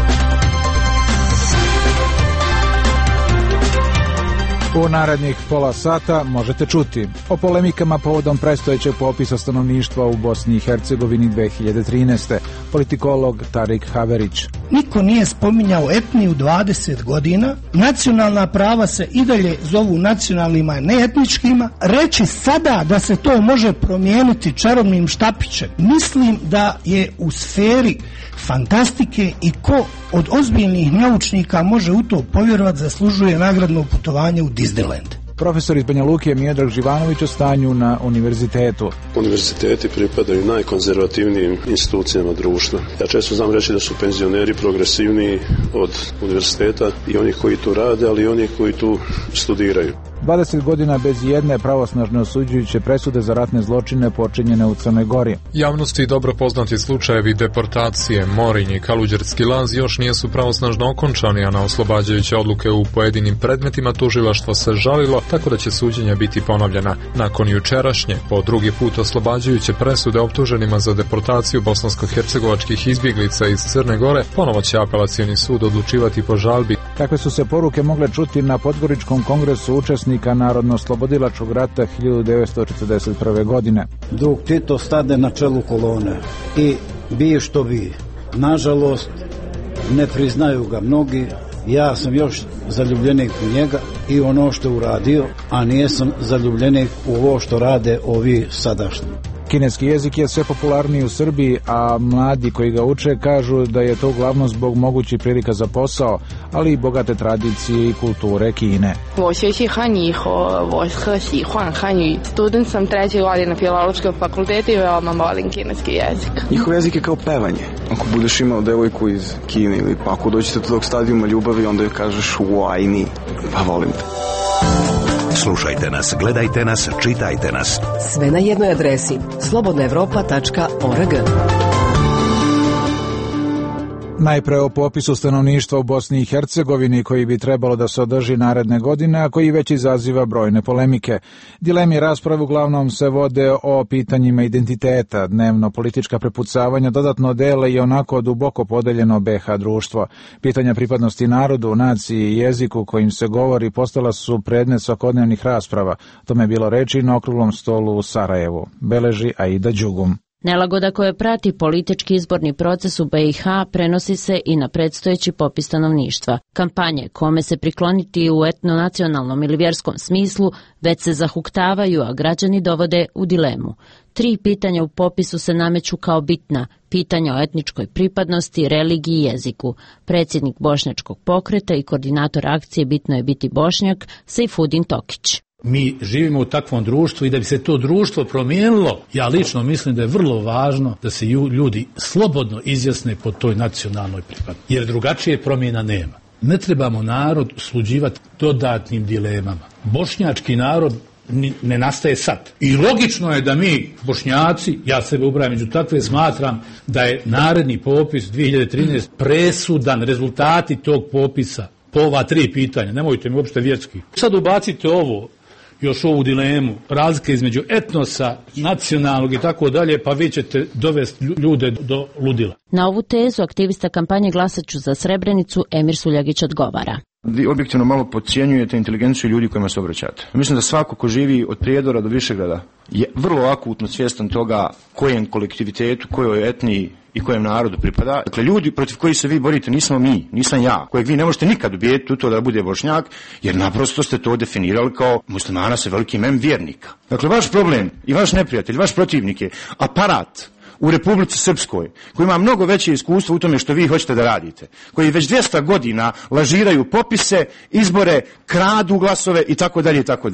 U narednih pola sata možete čuti o polemikama povodom predstojećeg popisa stanovništva u Bosni i Hercegovini dve hiljade trinaeste. Politikolog Tarik Haverić. Niko nije spominjao etniju dvadeset godina, nacionalna prava se i dalje zovu nacionalnima, a ne etničkima. Reći sada da se to može promijeniti čarobnim štapićem, mislim da je u sferi fantastike i ko od ozbiljnih naučnika može u to povjerovati zaslužuje nagradno putovanje u Disneyland. Profesor iz Banja Luke Miodrag Živanović o stanju na univerzitetu. Univerziteti pripadaju najkonzervativnijim institucijama društva. Ja često znam reći da su penzioneri progresivniji od univerziteta i onih koji tu rade, ali i onih koji tu studiraju. dvadeset godina bez jedne pravosnažne osuđujuće presude za ratne zločine počinjene u Crnoj Gori. Javnosti dobro poznati slučajevi deportacije, Morinj i Kaluđerski laz još nisu pravosnažno okončani, a na oslobađajuće odluke u pojedinim predmetima tužilaštvo se žalilo, tako da će suđenja biti ponovljena. Nakon jučerašnje, po drugi put oslobađajuće presude optuženima za deportaciju bosansko-hercegovačkih izbjeglica iz Crne Gore, ponovo će apelacioni sud odlučivati po žalbi. Kakve su se poruke mogle čuti na Podgoričkom kongresu učesnika Narodno-slobodilačkog rata hiljadu devetsto četrdeset prve. godine? Drug Tito stade na čelu kolone i bi što bi. Nažalost, ne priznaju ga mnogi. Ja sam još zaljubljenik u njega i ono što je uradio, a nijesam zaljubljenik u ovo što rade ovi sadašnji. Kineski jezik je sve popularniji u Srbiji, a mladi koji ga uče kažu da je to uglavnom zbog mogućih prilika za posao, ali i bogate tradicije i kulture Kine. 我学习汉语以后，我很喜欢汉语。Student sam treće godine na Filološkom fakultetu i veoma volim kineski jezik. Njihov jezik je kao pevanje. Ako budeš imao devojku iz Kine ili pa ako dođete do tog stadijuma ljubavi, onda joj kažeš why pa volim te. Slušajte nas, gledajte nas, čitajte nas. Sve na jednoj adresi slobodna evropa tačka org. Najpre o popisu stanovništva u Bosni i Hercegovini koji bi trebalo da se održi naredne godine, a koji već izaziva brojne polemike. Dilemi rasprave uglavnom se vode o pitanjima identiteta, dnevno politička prepucavanja dodatno dele i onako duboko podeljeno be ha društvo. Pitanja pripadnosti narodu, naciji i jeziku kojim se govori postala su predmet svakodnevnih rasprava. Tome je bilo reči na okruglom stolu u Sarajevu. Beleži Aida Đugum. Nelagoda koja prati politički izborni proces u be i ha prenosi se i na predstojeći popis stanovništva. Kampanje kome se prikloniti u etnonacionalnom ili vjerskom smislu već se zahuktavaju, a građani dovode u dilemu. Tri pitanja u popisu se nameću kao bitna, pitanja o etničkoj pripadnosti, religiji i jeziku. Predsjednik Bošnjačkog pokreta i koordinator akcije Bitno je biti Bošnjak, Sejfudin Tokić. Mi živimo u takvom društvu i da bi se to društvo promijenilo, ja lično mislim da je vrlo važno da se ljudi slobodno izjasne po toj nacionalnoj pripadnosti, jer drugačije promjena nema. Ne trebamo narod sluđivati dodatnim dilemama. Bošnjački narod ne nastaje sad. I logično je da mi, Bošnjaci, ja sebe ubrajam među takve, smatram da je naredni popis dvije hiljade trinaeste. presudan, rezultati tog popisa po ova tri pitanja, nemojte mi uopšte vjerski. Sad ubacite ovo, još ovu dilemu, razlike između etnosa, nacionalnog i tako dalje, pa vi ćete dovesti ljude do ludila. Na ovu tezu aktivista kampanje Glasaću za Srebrenicu Emir Suljagić odgovara. Vi objektivno malo podcjenjujete inteligenciju ljudi kojima se obraćate. Mislim da svako ko živi od Prijedora do Višegrada je vrlo akutno svjestan toga kojem kolektivitetu, kojoj etniji i kojem narodu pripada. Dakle, ljudi protiv kojih se vi borite nismo mi, nisam ja, kojeg vi ne možete nikad ubijediti u to da bude Bošnjak, jer naprosto ste to definirali kao muslimana sa velikim em vjernika. Dakle, vaš problem i vaš neprijatelj, vaš protivnik je aparat u Republici Srpskoj, koji ima mnogo veće iskustvo u tome što vi hoćete da radite, koji već dvjesto godina lažiraju popise, izbore, kradu glasove i tako dalje i tako dalje.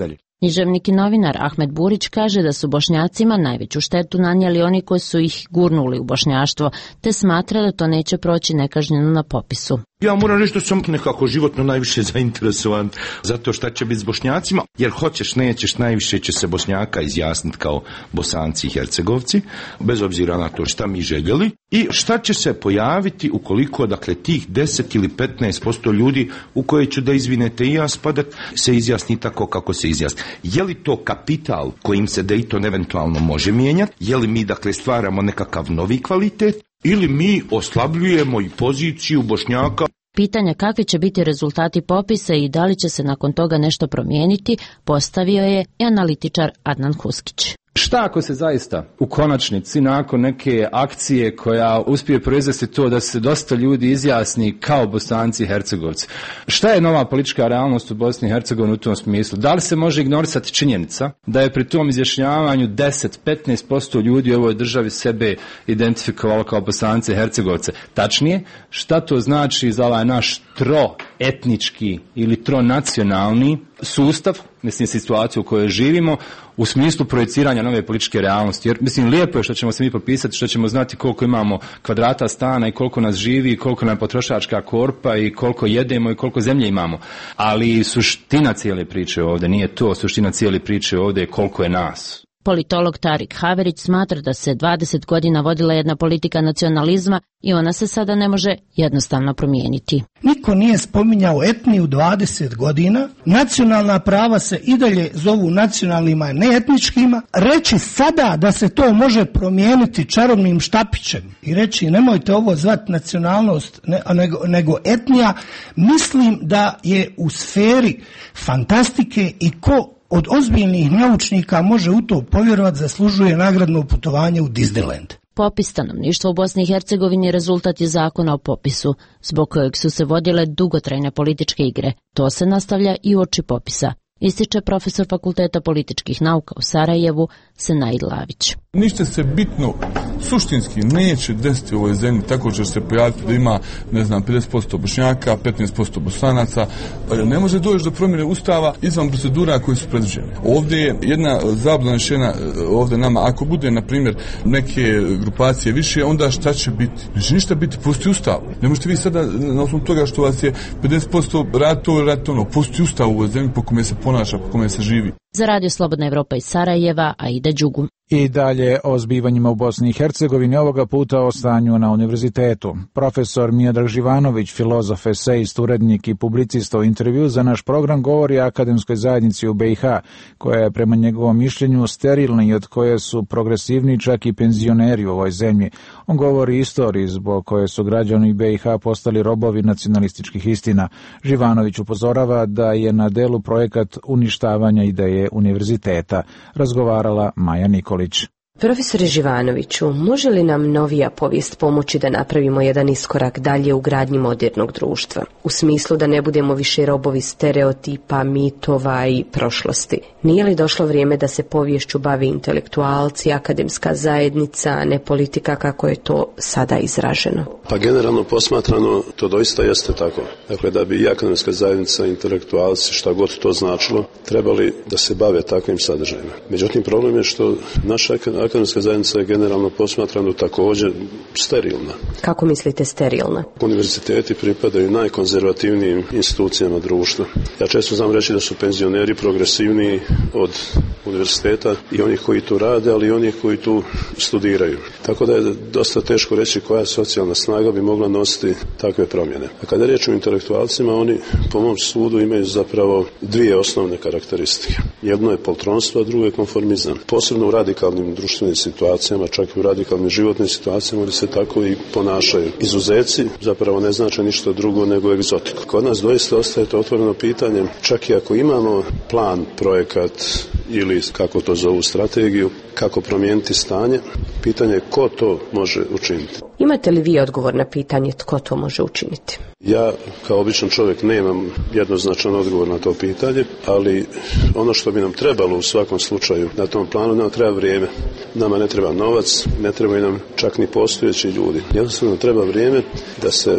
Književnik i novinar Ahmed Burić kaže da su Bošnjacima najveću štetu nanijeli oni koji su ih gurnuli u bošnjaštvo, te smatra da to neće proći nekažnjeno na popisu. Ja moram reći da sam nekako životno najviše zainteresovan za to šta će biti s Bošnjacima, jer hoćeš, nećeš, najviše će se Bošnjaka izjasniti kao Bosanci i Hercegovci, bez obzira na to šta mi željeli, i šta će se pojaviti ukoliko, dakle, tih deset ili petnaest posto ljudi u koje ću da izvinete i ja spadat, se izjasni tako kako se izjasni. Je li to kapital kojim se Dayton eventualno može mijenjati? Je li mi, dakle, stvaramo nekakav novi kvalitet? Ili mi oslabljujemo i poziciju Bošnjaka? Pitanja kakvi će biti rezultati popisa i da li će se nakon toga nešto promijeniti, postavio je i analitičar Adnan Huskić. Šta ako se zaista u konačnici nakon neke akcije koja uspije proizvesti to da se dosta ljudi izjasni kao Bosanci i Hercegovci? Šta je nova politička realnost u Bosni i Hercegovini u tom smislu? Da li se može ignorisati činjenica da je pri tom izjašnjavanju deset do petnaest posto ljudi u ovoj državi sebe identifikovalo kao Bosanci i Hercegovce? Tačnije, šta to znači za ovaj naš troetnički ili tronacionalni sustav, mislim situaciju u kojoj živimo, u smislu projeciranja nove političke realnosti? Jer mislim, lijepo je što ćemo se mi popisati, što ćemo znati koliko imamo kvadrata stana i koliko nas živi i koliko nam je potrošačka korpa i koliko jedemo i koliko zemlje imamo. Ali suština cijele priče ovdje nije to, suština cijele priče ovdje je koliko je nas. Politolog Tarik Haverić smatra da se dvadeset godina vodila jedna politika nacionalizma i ona se sada ne može jednostavno promijeniti. Niko nije spominjao etniju dvadeset godina, nacionalna prava se i dalje zovu nacionalnima, ne etničkima. Reći sada da se to može promijeniti čarobnim štapićem i reći nemojte ovo zvati nacionalnost ne, nego, nego etnija, mislim da je u sferi fantastike i ko od ozbiljnih naučnika može u to povjerovati, zaslužuje nagradno putovanje u Disneyland. Popis stanovništva u Bosni i Hercegovini rezultat je zakona o popisu, zbog kojeg su se vodile dugotrajne političke igre. To se nastavlja i uoči popisa, ističe profesor Fakulteta političkih nauka u Sarajevu, Senaid Lavić. Ništa se bitno, suštinski neće desiti u ovoj zemlji, tako će se pojaviti da ima, ne znam, pedeset posto Bošnjaka, petnaest posto Bosanaca. Ne može doći do promjene ustava izvan procedura koje su predviđene. Ovdje je jedna zabluda šena ovdje nama, ako bude, na primjer, neke grupacije više, onda šta će biti? Neće ništa biti, pusti ustav. Ne možete vi sada, na osnovu toga što vas je pedeset posto raditi ovo ili raditi ono, pusti ustav u ovoj zemlji po kome se ponaša, po kome se živi. Za Radio Slobodna Evropa iz Sarajeva, Aida Đugu. I dalje o zbivanjima u Bosni i Hercegovini, ovoga puta o stanju na univerzitetu. Profesor Miodrag Živanović, filozof, esejist, urednik i publicista u intervju za naš program govori o akademskoj zajednici u B i H, koja je prema njegovom mišljenju sterilna i od koje su progresivni čak i penzioneri u ovoj zemlji. On govori istoriji zbog koje su građani B i H postali robovi nacionalističkih istina. Živanović upozorava da je na delu projekat uništavanja ideje univerziteta. Razgovarala Maja Nikolić. Profesore Živanoviću, može li nam novija povijest pomoći da napravimo jedan iskorak dalje u gradnji modernog društva? U smislu da ne budemo više robovi stereotipa, mitova i prošlosti. Nije li došlo vrijeme da se poviješću bavi intelektualci, akademska zajednica, a ne politika kako je to sada izraženo? Pa generalno posmatrano to doista jeste tako. Dakle, da bi i akademska zajednica, intelektualci, šta god to značilo, trebali da se bave takvim sadržajima. Međutim, problem je što naša akademska zajednica je generalno posmatrano također sterilna. Kako mislite sterilna? Univerziteti pripadaju najkonzervativnijim institucijama društva. Ja često znam reći da su penzioneri progresivniji od univerziteta i onih koji tu rade, ali i onih koji tu studiraju. Tako da je dosta teško reći koja socijalna snaga bi mogla nositi takve promjene. A kada je riječ o intelektualcima, oni po mom sudu imaju zapravo dvije osnovne karakteristike. Jedno je poltronstvo, a drugo je konformizam. Posebno u radikalnim društvenim situacijama, čak i u radikalnim životnim situacijama, oni se tako i ponašaju. Izuzeci zapravo ne znače ništa drugo nego egzotiku. Kod nas doista ostaje to otvoreno pitanje, čak i ako imamo plan, projekat ili kako to zovu strategiju, kako promijeniti stanje, pitanje je ko to može učiniti. Imate li vi odgovor na pitanje tko to može učiniti? Ja kao običan čovjek nemam jednoznačan odgovor na to pitanje, ali ono što bi nam trebalo u svakom slučaju na tom planu, nam treba vrijeme. Nama ne treba novac, ne trebaju nam čak ni postojeći ljudi. Jednostavno treba vrijeme da se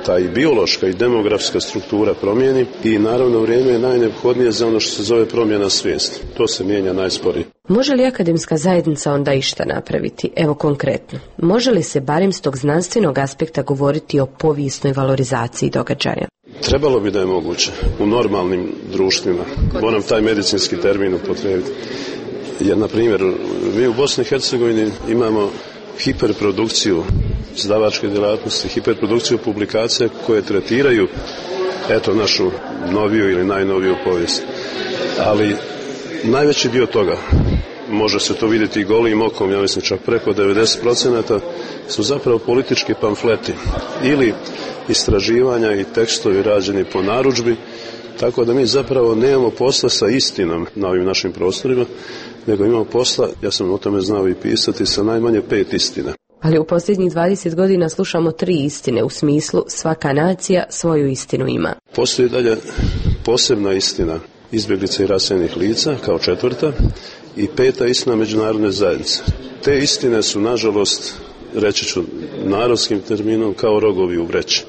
ta i biološka i demografska struktura promijeni i naravno vrijeme je najneophodnije za ono što se zove promjena svijesti. To se mijenja najsporije. Može li akademska zajednica onda išta napraviti? Evo konkretno. Može li se barem s tog znanstvenog aspekta govoriti o povijesnoj valorizaciji događaja? Trebalo bi da je moguće u normalnim društvima. Moram taj medicinski termin upotrijebiti. Jer, na primjer, mi u Bosni i Hercegovini imamo hiperprodukciju izdavačke djelatnosti, hiperprodukciju publikacija koje tretiraju eto našu noviju ili najnoviju povijest. Ali najveći dio toga, može se to vidjeti i golim okom, ja mislim čak preko devedeset posto su zapravo politički pamfleti ili istraživanja i tekstovi rađeni po narudžbi, tako da mi zapravo nemamo posla sa istinom na ovim našim prostorima, nego imamo posla, ja sam o tome znao i pisati, sa najmanje pet istina. Ali u posljednjih dvadeset godina slušamo tri istine, u smislu svaka nacija svoju istinu ima. Postoji dalje posebna istina izbjeglica i raseljenih lica kao četvrta i peta istina međunarodne zajednice. Te istine su, nažalost, reći ću narodskim terminom, kao rogovi u vreći.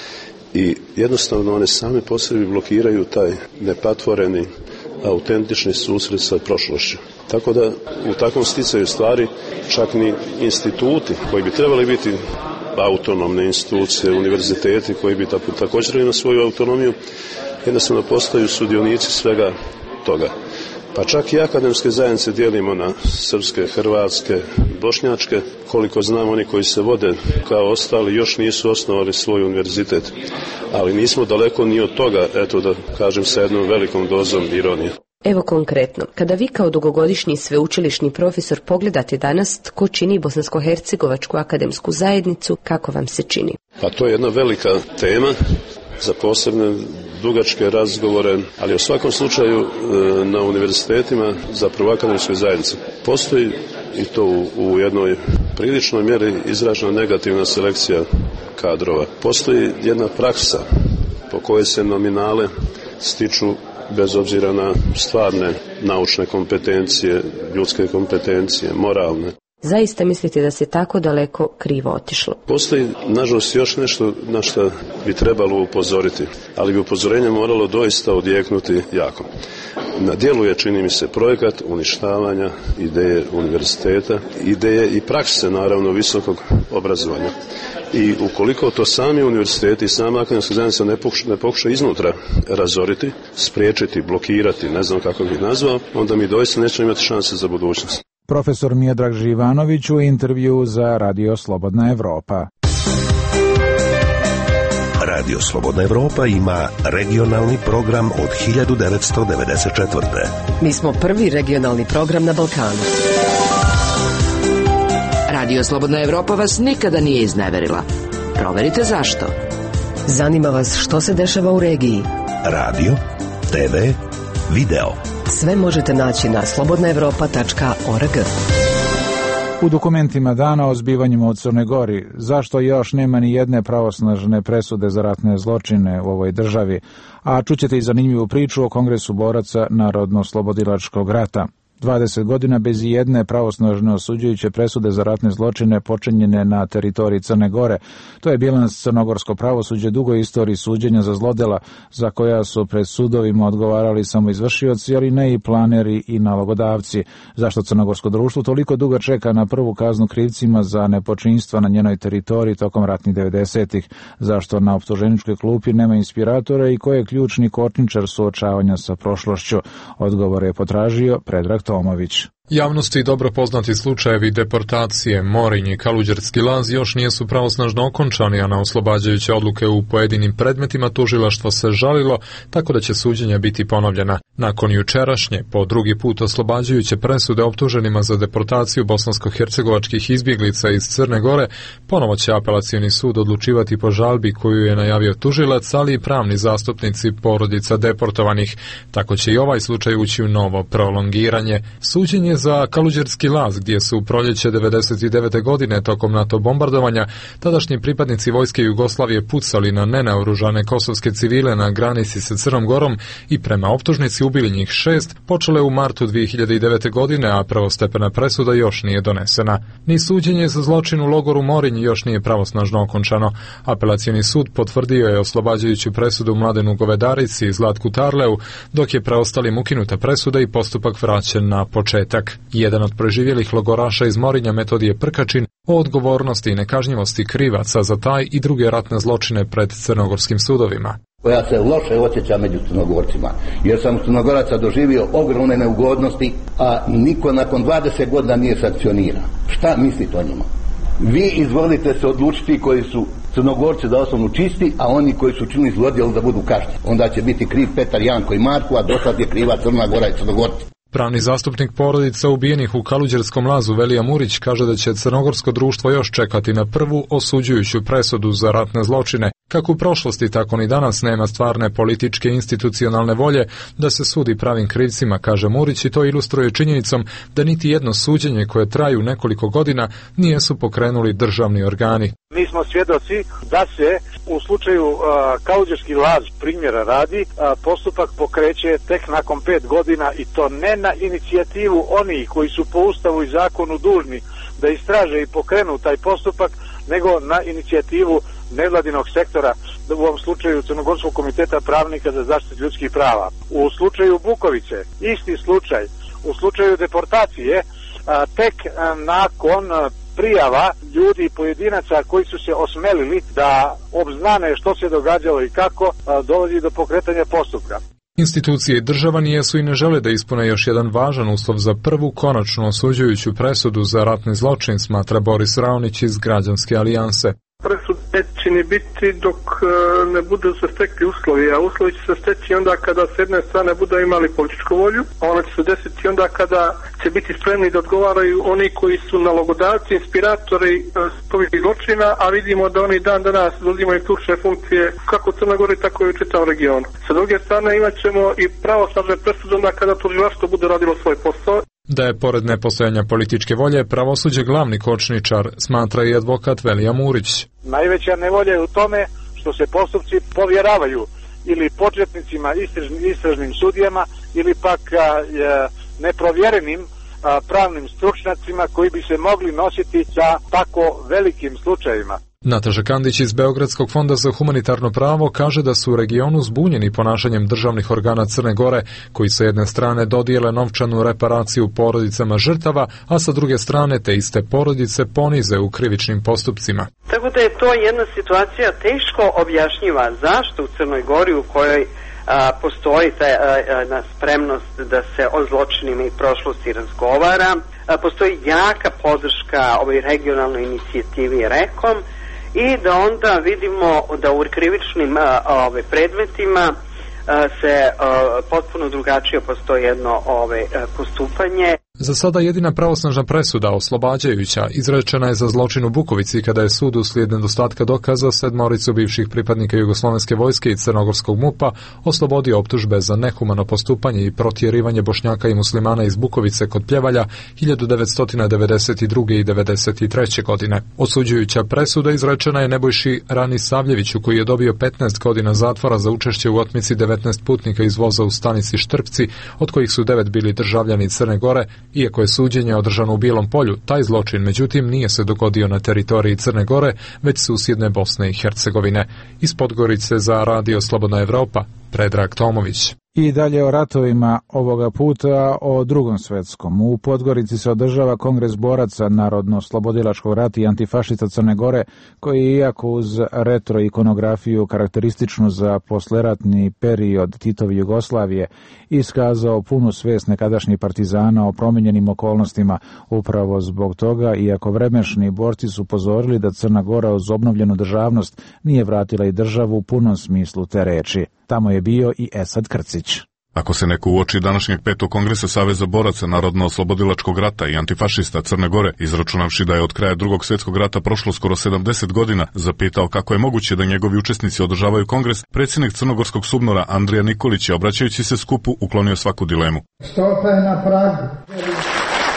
I jednostavno one same po sebi blokiraju taj nepatvoreni, autentični susret sa prošlošću. Tako da u takvom sticaju stvari čak ni instituti koji bi trebali biti autonomne institucije, univerziteti koji bi također imali svoju autonomiju, jednostavno postaju sudionici svega toga. Pa čak i akademske zajednice dijelimo na srpske, hrvatske, bošnjačke. Koliko znam, oni koji se vode kao ostali još nisu osnovali svoj univerzitet. Ali nismo daleko ni od toga, eto da kažem sa jednom velikom dozom ironije. Evo konkretno, kada vi kao dugogodišnji sveučilišni profesor pogledate danas tko čini Bosansko-hercegovačku akademsku zajednicu, kako vam se čini? Pa to je jedna velika tema za posebne dugačke razgovore, ali u svakom slučaju na univerzitetima, zapravo akademskoj zajednici, postoji i to u, u jednoj priličnoj mjeri izražena negativna selekcija kadrova. Postoji jedna praksa po kojoj se nominale stiču bez obzira na stvarne naučne kompetencije, ljudske kompetencije, moralne. Zaista mislite da se tako daleko krivo otišlo? Postoji, nažalost, još nešto na što bi trebalo upozoriti, ali bi upozorenje moralo doista odjeknuti jako. Na djelu je, čini mi se, projekat uništavanja ideje univerziteta, ideje i prakse, naravno, visokog obrazovanja. I ukoliko to sami univerziteti i sama akademska zajednica ne pokuša, ne pokuša iznutra razoriti, spriječiti, blokirati, ne znam kako bih nazvao, onda mi doista nećemo imati šanse za budućnost. Profesor Miodrag Živanović u intervju za Radio Slobodna Evropa. Radio Slobodna Evropa ima regionalni program od hiljadu devetsto devedeset četvrte. Mi smo prvi regionalni program na Balkanu. Radio Slobodna Evropa vas nikada nije izneverila. Proverite zašto. Zanima vas što se dešava u regiji. Radio, te ve, video. Sve možete naći na slobodna evropa tačka org. U dokumentima dana o zbivanjima u Crnoj Gori, zašto još nema ni jedne pravosnažne presude za ratne zločine u ovoj državi, a čućete i zanimljivu priču o Kongresu boraca Narodno-slobodilačkog rata. dvadeset godina bez jedne pravosnažne osuđujuće presude za ratne zločine počinjene na teritoriji Crne Gore. To je bilans crnogorsko pravosuđe dugoj istoriji suđenja za zlodela za koja su pred sudovima odgovarali samo izvršioci, ali ne i planeri i nalogodavci. Zašto crnogorsko društvo toliko dugo čeka na prvu kaznu krivcima za nepočinstva na njenoj teritoriji tokom ratnih devedesetih? Zašto na optuženičkoj klupi nema inspiratora i ko je ključni kočničar suočavanja sa prošlošću? Odgovor je potražio Predrag Tomović. Javnosti dobro poznati slučajevi deportacije Morinj i Kaluđerski Laz još nisu pravosnažno okončani, a na oslobađajuće odluke u pojedinim predmetima tužilaštvo se žalilo, tako da će suđenja biti ponovljena. Nakon jučerašnje, po drugi put oslobađajuće presude optuženima za deportaciju bosansko-hercegovačkih izbjeglica iz Crne Gore, ponovo će apelacioni sud odlučivati po žalbi koju je najavio tužilac, ali i pravni zastupnici porodica deportovanih. Tako će i ovaj slučaj ući u novo prolongiranje. Suđenje je za Kaluđerski laz, gdje su u proljeće devedeset devete. godine tokom NATO bombardovanja tadašnji pripadnici vojske Jugoslavije pucali na nenaoružane kosovske civile na granici sa Crnom Gorom i prema optužnici ubili njih šest, počele u martu dvije hiljade devete. godine, a prvostepena presuda još nije donesena. Ni suđenje za zločin u logoru Morinj još nije pravosnažno okončano. Apelacioni sud potvrdio je oslobađajuću presudu Mladenu Govedarici i Zlatku Tarleu, dok je preostalim ukinuta presuda i postupak vraćen na početak. Jedan od preživjelih logoraša iz Morinja, Metodije Prkačin, o odgovornosti i nekažnjivosti krivaca za taj i druge ratne zločine pred crnogorskim sudovima. Koja se loše osjeća među Crnogorcima, jer sam u Crnogoraca doživio ogromne neugodnosti, a niko nakon dvadeset godina nije sankcioniran. Šta mislite o njima? Vi izvolite se odlučiti koji su Crnogorci da ostanu čisti, a oni koji su činili zlodjelo da budu kažnjeni. Onda će biti kriv Petar, Janko i Marko, a do sad je kriva Crna Gora i Crnogorci. Pravni zastupnik porodica ubijenih u Kaluđerskom lazu Velija Murić kaže da će crnogorsko društvo još čekati na prvu osuđujuću presudu za ratne zločine. Kako u prošlosti, tako ni danas nema stvarne političke institucionalne volje da se sudi pravim krivcima, kaže Murić, i to ilustruje činjenicom da niti jedno suđenje koje traju nekoliko godina nisu pokrenuli državni organi. Mi smo svjedoci da se u slučaju uh, Kaluđerski laz, primjera radi, uh, postupak pokreće tek nakon pet godina i to ne na inicijativu onih koji su po Ustavu i zakonu dužni da istraže i pokrenu taj postupak, nego na inicijativu nevladinog sektora, u ovom slučaju Crnogorskog komiteta pravnika za zaštitu ljudskih prava. U slučaju Bukovice, isti slučaj. U slučaju deportacije, a, tek a, nakon a, prijava ljudi i pojedinaca koji su se osmelili da obznane što se događalo i kako, a, dolazi do pokretanja postupka. Institucije i država nijesu i ne žele da ispune još jedan važan uslov za prvu konačnu osuđujuću presudu za ratni zločin, smatra Boris Raonić iz Građanske alijanse. Presud neće ni biti dok ne budu se stekli uslovi, a uslovi će se steći onda kada s jedne strane budu imali političku volju, a ona će se desiti onda kada će biti spremni da odgovaraju oni koji su nalogodavci, inspiratori ovih zločina, a vidimo da oni dan danas uzimaju ključne funkcije kako u Crnoj Gori, tako i u čitavom regionu. Sa druge strane imat ćemo i pravosnažne presude onda kada tužilaštvo bude radilo svoj posao. Da je pored nepostojanja političke volje pravosuđe glavni kočničar, smatra i advokat Velija Murić. Najveća nevolja je u tome što se postupci povjeravaju ili početnicima, istražnim, istražnim sudijama ili pak a, a, neprovjerenim a, pravnim stručnjacima koji bi se mogli nositi sa tako velikim slučajevima. Nataša Kandić iz Beogradskog fonda za humanitarno pravo kaže da su u regionu zbunjeni ponašanjem državnih organa Crne Gore, koji sa jedne strane dodijele novčanu reparaciju porodicama žrtava, a sa druge strane te iste porodice ponize u krivičnim postupcima. Tako da je to jedna situacija teško objašnjiva zašto u Crnoj Gori, u kojoj a, postoji ta a, spremnost da se o zločinima i prošlosti razgovara, a, postoji jaka podrška ovoj regionalnoj inicijativi REKOM, i da onda vidimo da u krivičnim ove, predmetima a, se a, potpuno drugačije postoji jedno ove, postupanje. Za sada jedina pravosnažna presuda, oslobađajuća, izrečena je za zločin u Bukovici kada je sud uslijed nedostatka dokaza sedmoricu bivših pripadnika Jugoslovenske vojske i Crnogorskog MUP-a oslobodio optužbe za nehumano postupanje i protjerivanje Bošnjaka i muslimana iz Bukovice kod Pljevalja hiljadu devetsto devedeset druge. i devedeset treće. godine. Osuđujuća presuda izrečena je Nebojši Rani Savljeviću, koji je dobio petnaest godina zatvora za učešće u otmici devetnaest putnika iz voza u stanici Štrpci, od kojih su devet bili državljani Crne Gore. Iako je suđenje održano u Bijelom Polju, taj zločin međutim nije se dogodio na teritoriji Crne Gore, već susjedne Bosne i Hercegovine. Iz Podgorice za Radio Slobodna Evropa, Predrag Tomović. I dalje o ratovima, ovoga puta o Drugom svjetskom. U Podgorici se održava Kongres boraca Narodno-slobodilačkog rata i antifašista Crne Gore, koji iako uz retro ikonografiju karakterističnu za posleratni period Titove Jugoslavije, iskazao punu svijest nekadašnjih partizana o promijenjenim okolnostima. Upravo zbog toga, iako vremešni borci su upozorili da Crna Gora uz obnovljenu državnost nije vratila i državu u punom smislu te reči. Tamo je bio i Esad Krcić. Ako se neko uoči današnjeg petog kongresa Saveza boraca Narodno-oslobodilačkog rata i antifašista Crne Gore, izračunavši da je od kraja Drugog svjetskog rata prošlo skoro sedamdeset godina, zapitao kako je moguće da njegovi učesnici održavaju kongres, predsjednik crnogorskog SUBNOR-a Andrija Nikolić je, obraćajući se skupu, uklonio svaku dilemu. Stopa je na pragu.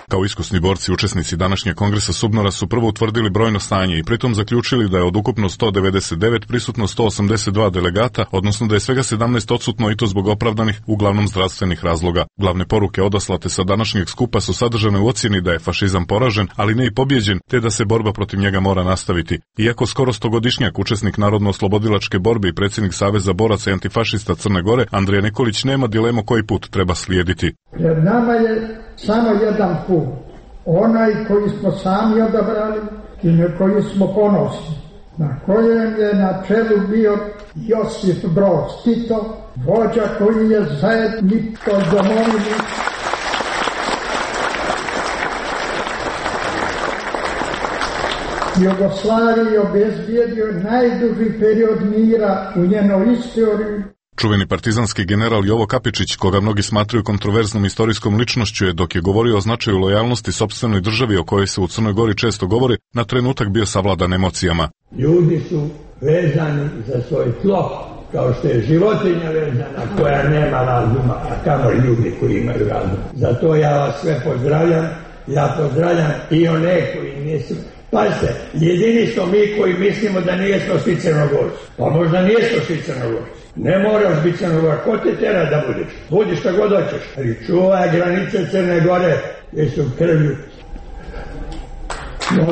Kao iskusni borci učesnici današnjeg kongresa SUBNOR-a su prvo utvrdili brojno stanje i pritom zaključili da je od ukupno sto devedeset devet prisutno sto osamdeset dva delegata, odnosno da je svega sedamnaest odsutno i to zbog opravdanih, uglavnom zdravstvenih razloga. Glavne poruke odaslate sa današnjeg skupa su sadržane u ocjeni da je fašizam poražen, ali ne i pobjeđen, te da se borba protiv njega mora nastaviti. Iako skoro stogodišnjak, učesnik Narodno-oslobodilačke borbe i predsjednik Saveza boraca i antifašista Crne Gore, Andrija Nikolić nema dilemu koji put treba slijediti. Pred nama je samo jedan put, onaj koji smo sami odabrali i na koji smo ponosni, na kojem je na čelu bio Josip Broz Tito, vođa koji je zajedničko domovini Jugoslaviji obezbijedio najduži period mira u njenoj istoriji. Čuveni partizanski general Jovo Kapičić, koga mnogi smatraju kontroverznom istorijskom ličnošću, je, dok je govorio o značaju lojalnosti sopstvenoj državi o kojoj se u Crnoj Gori često govori, na trenutak bio savladan emocijama. Ljudi su vezani za svoj tlo, kao što je životinja vezana koja nema razuma, a kamo ljudi koji imaju razum. Zato ja vas sve pozdravljam, ja pozdravljam i one koji nisu. Pazite, jedini smo mi koji mislimo da nijesmo svi Crnogorci. Pa možda nijesmo svi Crnogorci. Ne moraš biti Crnogorci. Ko te tera da budeš? Budi šta god hoćeš. Ali čuvaj granice Crne Gore, gdje su krvlju. Mogu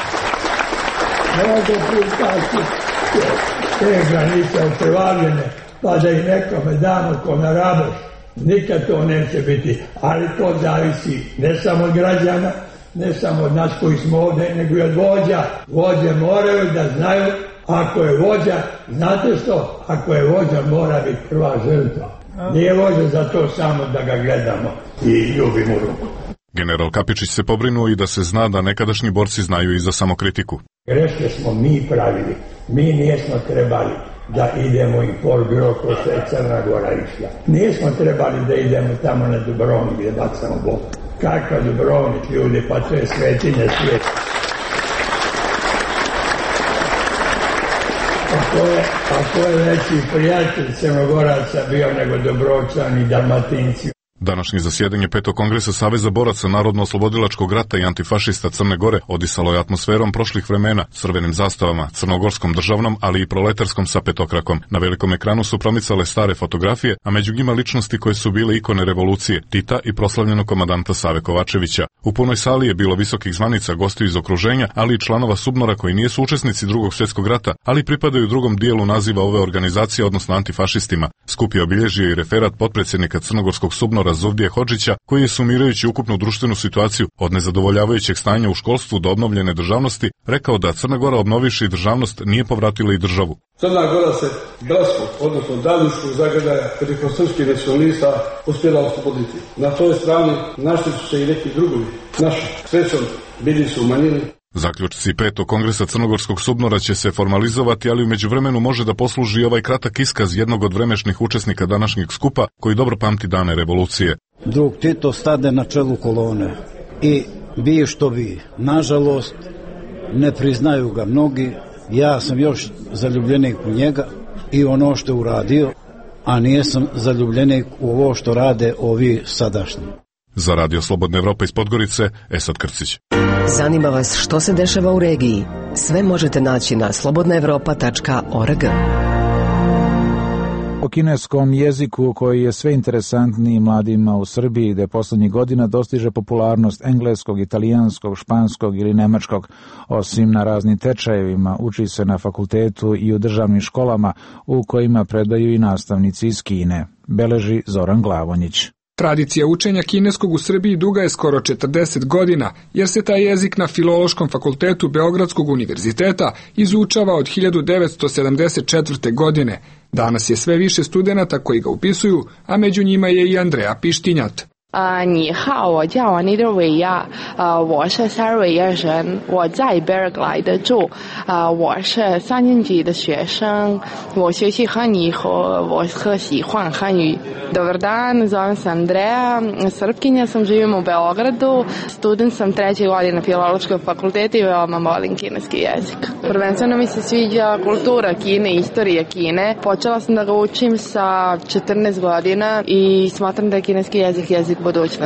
prikazati te granice okrvavljene, pa da ih nekome damo kome raboš. Nikad to neće biti. Ali to zavisi ne samo od građana, ne samo od nas koji smo ovdje, nego i od vođa. Vođe moraju da znaju, ako je vođa, znate što? Ako je vođa, mora biti prva žrtva. Nije vođa za to samo da ga gledamo i ljubimo ruku. General Kapičić se pobrinuo i da se zna da nekadašnji borci znaju i za samokritiku. Greške smo mi pravili. Mi nijesmo trebali da idemo i por bilo ko što je Crna Gora išla. Nijesmo trebali da idemo tamo na Dubrovnik gdje bacamo Bog. Kakva Dubrovnik, ljudi, pa to je svetinja svijeta. A to je, a to je veći prijatelj Crnogoraca bio nego Dubrovčani i Dalmatinci. Današnje zasjedanje petog kongresa Saveza boraca Narodno-oslobodilačkog rata i antifašista Crne Gore odisalo je atmosferom prošlih vremena, crvenim zastavama, crnogorskom državnom, ali i proletarskom sa petokrakom. Na velikom ekranu su promicale stare fotografije, a među njima ličnosti koje su bile ikone revolucije, Tita i proslavljenog komandanta Save Kovačevića. U punoj sali je bilo visokih zvanica, gostiju iz okruženja, ali i članova SUBNOR-a koji nisu učesnici drugog svjetskog rata, ali pripadaju drugom dijelu naziva ove organizacije, odnosno antifašistima. Skup je obilježio i referat potpredsjednika crnogorskog SUBNOR-a Zuvdije Hodžića, koji je sumirajući ukupnu društvenu situaciju od nezadovoljavajućeg stanja u školstvu do obnovljene državnosti, rekao da Crna Gora obnoviši državnost nije povratila i državu. Crna Gora se bratskog, odnosno daljinskog zagradaja preko srpskih nacionalista uspjela osloboditi. Na toj strani našli su se i neki drugovi. Naši, srećom, bili su u manjini. Zaključci petog kongresa Crnogorskog SUBNOR-a će se formalizovati, ali u međuvremenu može da posluži ovaj kratak iskaz jednog od vremešnih učesnika današnjeg skupa, koji dobro pamti dane revolucije. Drug Tito stade na čelu kolone i bi što bi. Nažalost, ne priznaju ga mnogi. Ja sam još zaljubljenik u njega i ono što je uradio, a nijesam zaljubljenik u ovo što rade ovi sadašnji. Za Radio Slobodne Evrope iz Podgorice, Esad Krcić. Zanima vas što se dešava u regiji? Sve možete naći na slobodna evropa tačka org. O kineskom jeziku koji je sve interesantniji mladima u Srbiji, gde poslednjih godina dostiže popularnost engleskog, italijanskog, španskog ili nemačkog. Osim na raznim tečajevima, uči se na fakultetu i u državnim školama u kojima predaju i nastavnici iz Kine, beleži Zoran Glavonjić. Tradicija učenja kineskog u Srbiji duga je skoro četrdeset godina, jer se taj jezik na Filološkom fakultetu Beogradskog univerziteta izučava od hiljadu devetsto sedamdeset četvrte. godine. Danas je sve više studenata koji ga upisuju, a među njima je i Andreja Pištinjat. 啊，你好，我叫王尼德维亚，呃，我是塞尔维亚人，我在贝尔格莱德住，啊，我是三年级的学生，我学习汉语和我很喜欢汉语。Dobar dan, zovem se Andreja, Srpkinja sam, živim u Beogradu, student sam treće godine Filološkog fakulteta i veoma volim kineski jezik. Prvenstveno mi se sviđa kultura Kine, istorija Kine. Počela sam da ga učim sa četrnaest godina i smatram da je kineski jezik jezik budućnosti.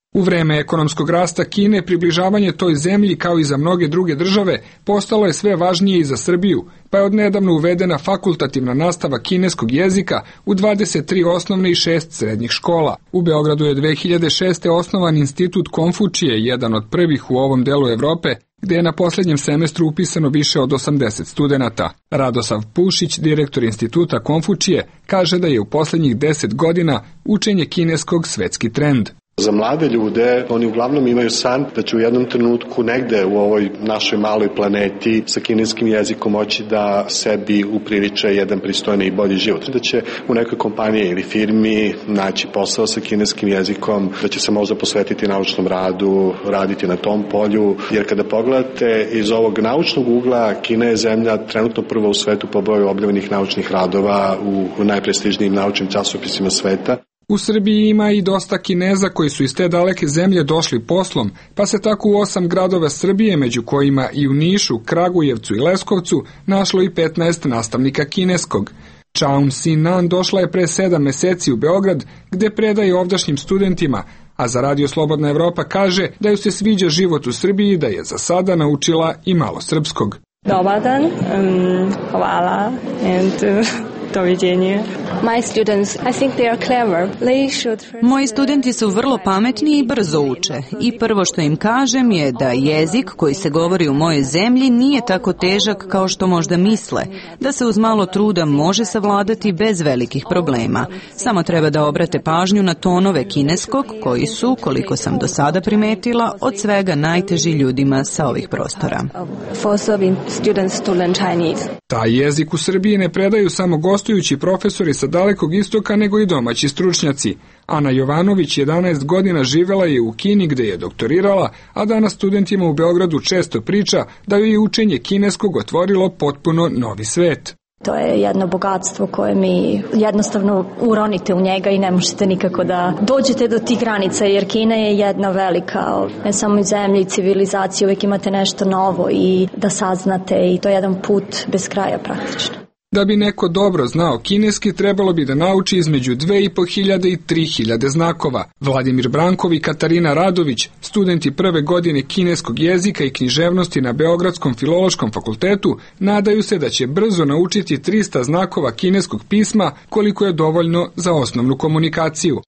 U vreme ekonomskog rasta Kine približavanje toj zemlji kao i za mnoge druge države postalo je sve važnije i za Srbiju, pa je odnedavno uvedena fakultativna nastava kineskog jezika u dvadeset tri osnovne i šest srednjih škola. U Beogradu je dve hiljade šeste osnovan institut Konfučije, jedan od prvih u ovom delu Evrope, gde je na posljednjem semestru upisano više od osamdeset studenata. Radosav Pušić, direktor instituta Konfučije, kaže da je u posljednjih deset godina učenje kineskog svetski trend. Za mlade ljude, oni uglavnom imaju san da će u jednom trenutku negde u ovoj našoj maloj planeti sa kineskim jezikom moći da sebi upriliče jedan pristojni i bolji život. Da će u nekoj kompaniji ili firmi naći posao sa kineskim jezikom, da će se možda posvetiti naučnom radu, raditi na tom polju, jer kada pogledate iz ovog naučnog ugla, Kina je zemlja trenutno prva u svetu po broju objavljenih naučnih radova u, u najprestižnijim naučnim časopisima sveta. U Srbiji ima i dosta Kineza koji su iz te daleke zemlje došli poslom, pa se tako u osam gradova Srbije, među kojima i u Nišu, Kragujevcu i Leskovcu, našlo i petnaest nastavnika kineskog. Chaun Sin-nan došla je pre sedam meseci u Beograd, gde predaje ovdašnjim studentima, a za Radio Slobodna Evropa kaže da ju se sviđa život u Srbiji i da je za sada naučila i malo srpskog. Dobar dan, um, hvala, and... Doviđenje. My students, I think they are clever. They should... Moji studenti su vrlo pametni i brzo uče. I prvo što im kažem je da jezik koji se govori u mojoj zemlji nije tako težak kao što možda misle. Da se uz malo truda može savladati bez velikih problema. Samo treba da obrate pažnju na tonove kineskog koji su, koliko sam do sada primetila, od svega najteži ljudima sa ovih prostora. For students to learn Chinese. Taj jezik u Srbiji ne predaju samo gostujući profesori sa dalekog istoka, nego i domaći stručnjaci. Ana Jovanović jedanaest godina živela je u Kini gde je doktorirala, a danas studentima u Beogradu često priča da joj je učenje kineskog otvorilo potpuno novi svet. To je jedno bogatstvo koje mi jednostavno uronite u njega i ne možete nikako da dođete do tih granica, jer Kina je jedna velika, ne samo i zemlja i civilizacija, uvijek imate nešto novo i da saznate i to je jedan put bez kraja praktično. Da bi neko dobro znao kineski, trebalo bi da nauči između dve i po hiljade i tri hiljade znakova. Vladimir Brankov i Katarina Radović, studenti prve godine kineskog jezika i književnosti na Beogradskom filološkom fakultetu, nadaju se da će brzo naučiti trista znakova kineskog pisma, koliko je dovoljno za osnovnu komunikaciju.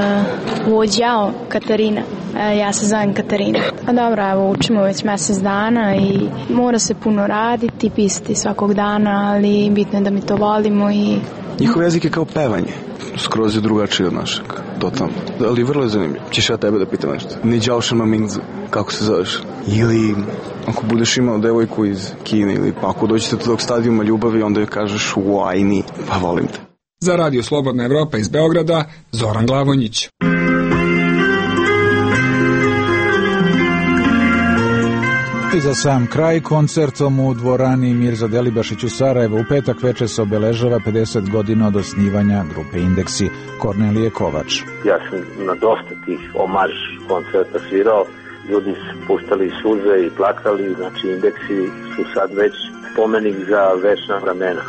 Vođao Katarina. E, ja se zovem Katarina. A dobro, evo, učimo već mjesec dana i mora se puno raditi, pisati svakog dana, ali bitno je da mi to volimo i... Njihov jezik je kao pevanje. Skroz je drugačiji od našeg. Totalno. Ali vrlo je zanimljivo. Ćeš ja tebe da pitam nešto. Ni Đao Šama Mingzu. Kako se zoveš? Ili ako budeš imao devojku iz Kine ili pa ako dođete do tog stadijuma ljubavi, onda joj kažeš Wajni, pa volim te. Za Radio Slobodna Evropa iz Beograda, Zoran Glavonjić. I za sam kraj, koncertom u dvorani Mirza Delibašić u Sarajevu u petak veče se obeležava pedeset godina od osnivanja grupe Indeksi. Kornelije Kovač. Ja sam na dosta tih omaž koncerta svirao, ljudi su puštali suze i plakali, znači Indeksi su sad već spomenik za večna vremena.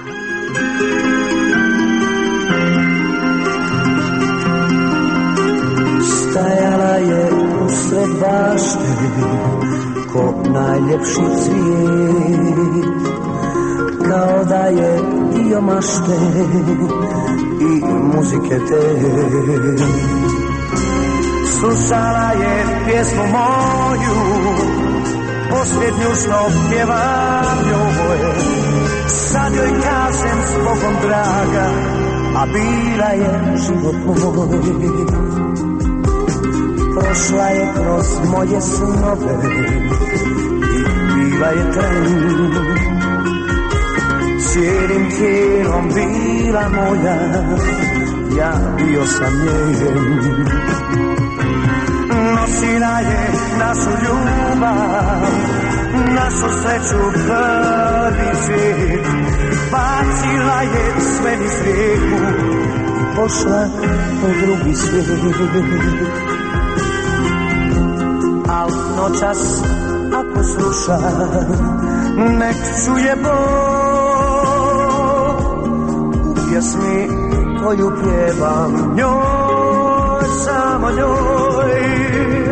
Stajala je usred bašte ko najljepši cvijet, kao da je dio mašte i muzike te. Slušala je pjesmu moju, posljednju što pjevam njoj. Sad joj kažem s Bogom draga, a bila je život moj. Prošla je kroz moje snove i bila je tren. Cijelim tijelom bila moja, ja bio sam njen. Nosila je našu ljubav, našu sreću prvi svijet. Bacila je sve niz rijeku i pošla u drugi svijet. Al noćas ako sluša, nek čuje Bog u pjesmi koju pjevam njoj, samo njoj.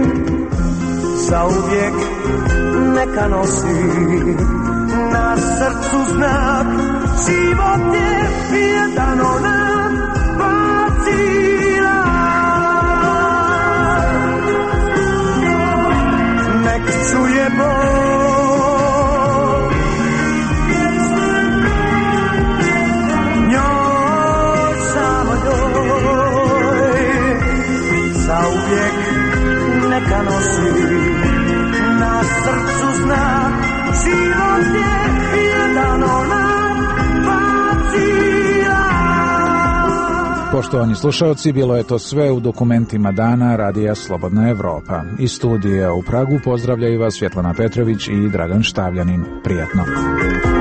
zauvijek neka nosi na srcu znak. Život je jedan ona bacila. Nek čuje Bog, njoj, samo njoj, zauvijek neka nosi na srcu znak. Život je jedan ona bacila. Poštovani slušalci, bilo je to sve u dokumentima dana Radija Slobodna Evropa. Iz studija u Pragu pozdravljaju vas Svjetlana Petrović i Dragan Štavljanin. Prijatno.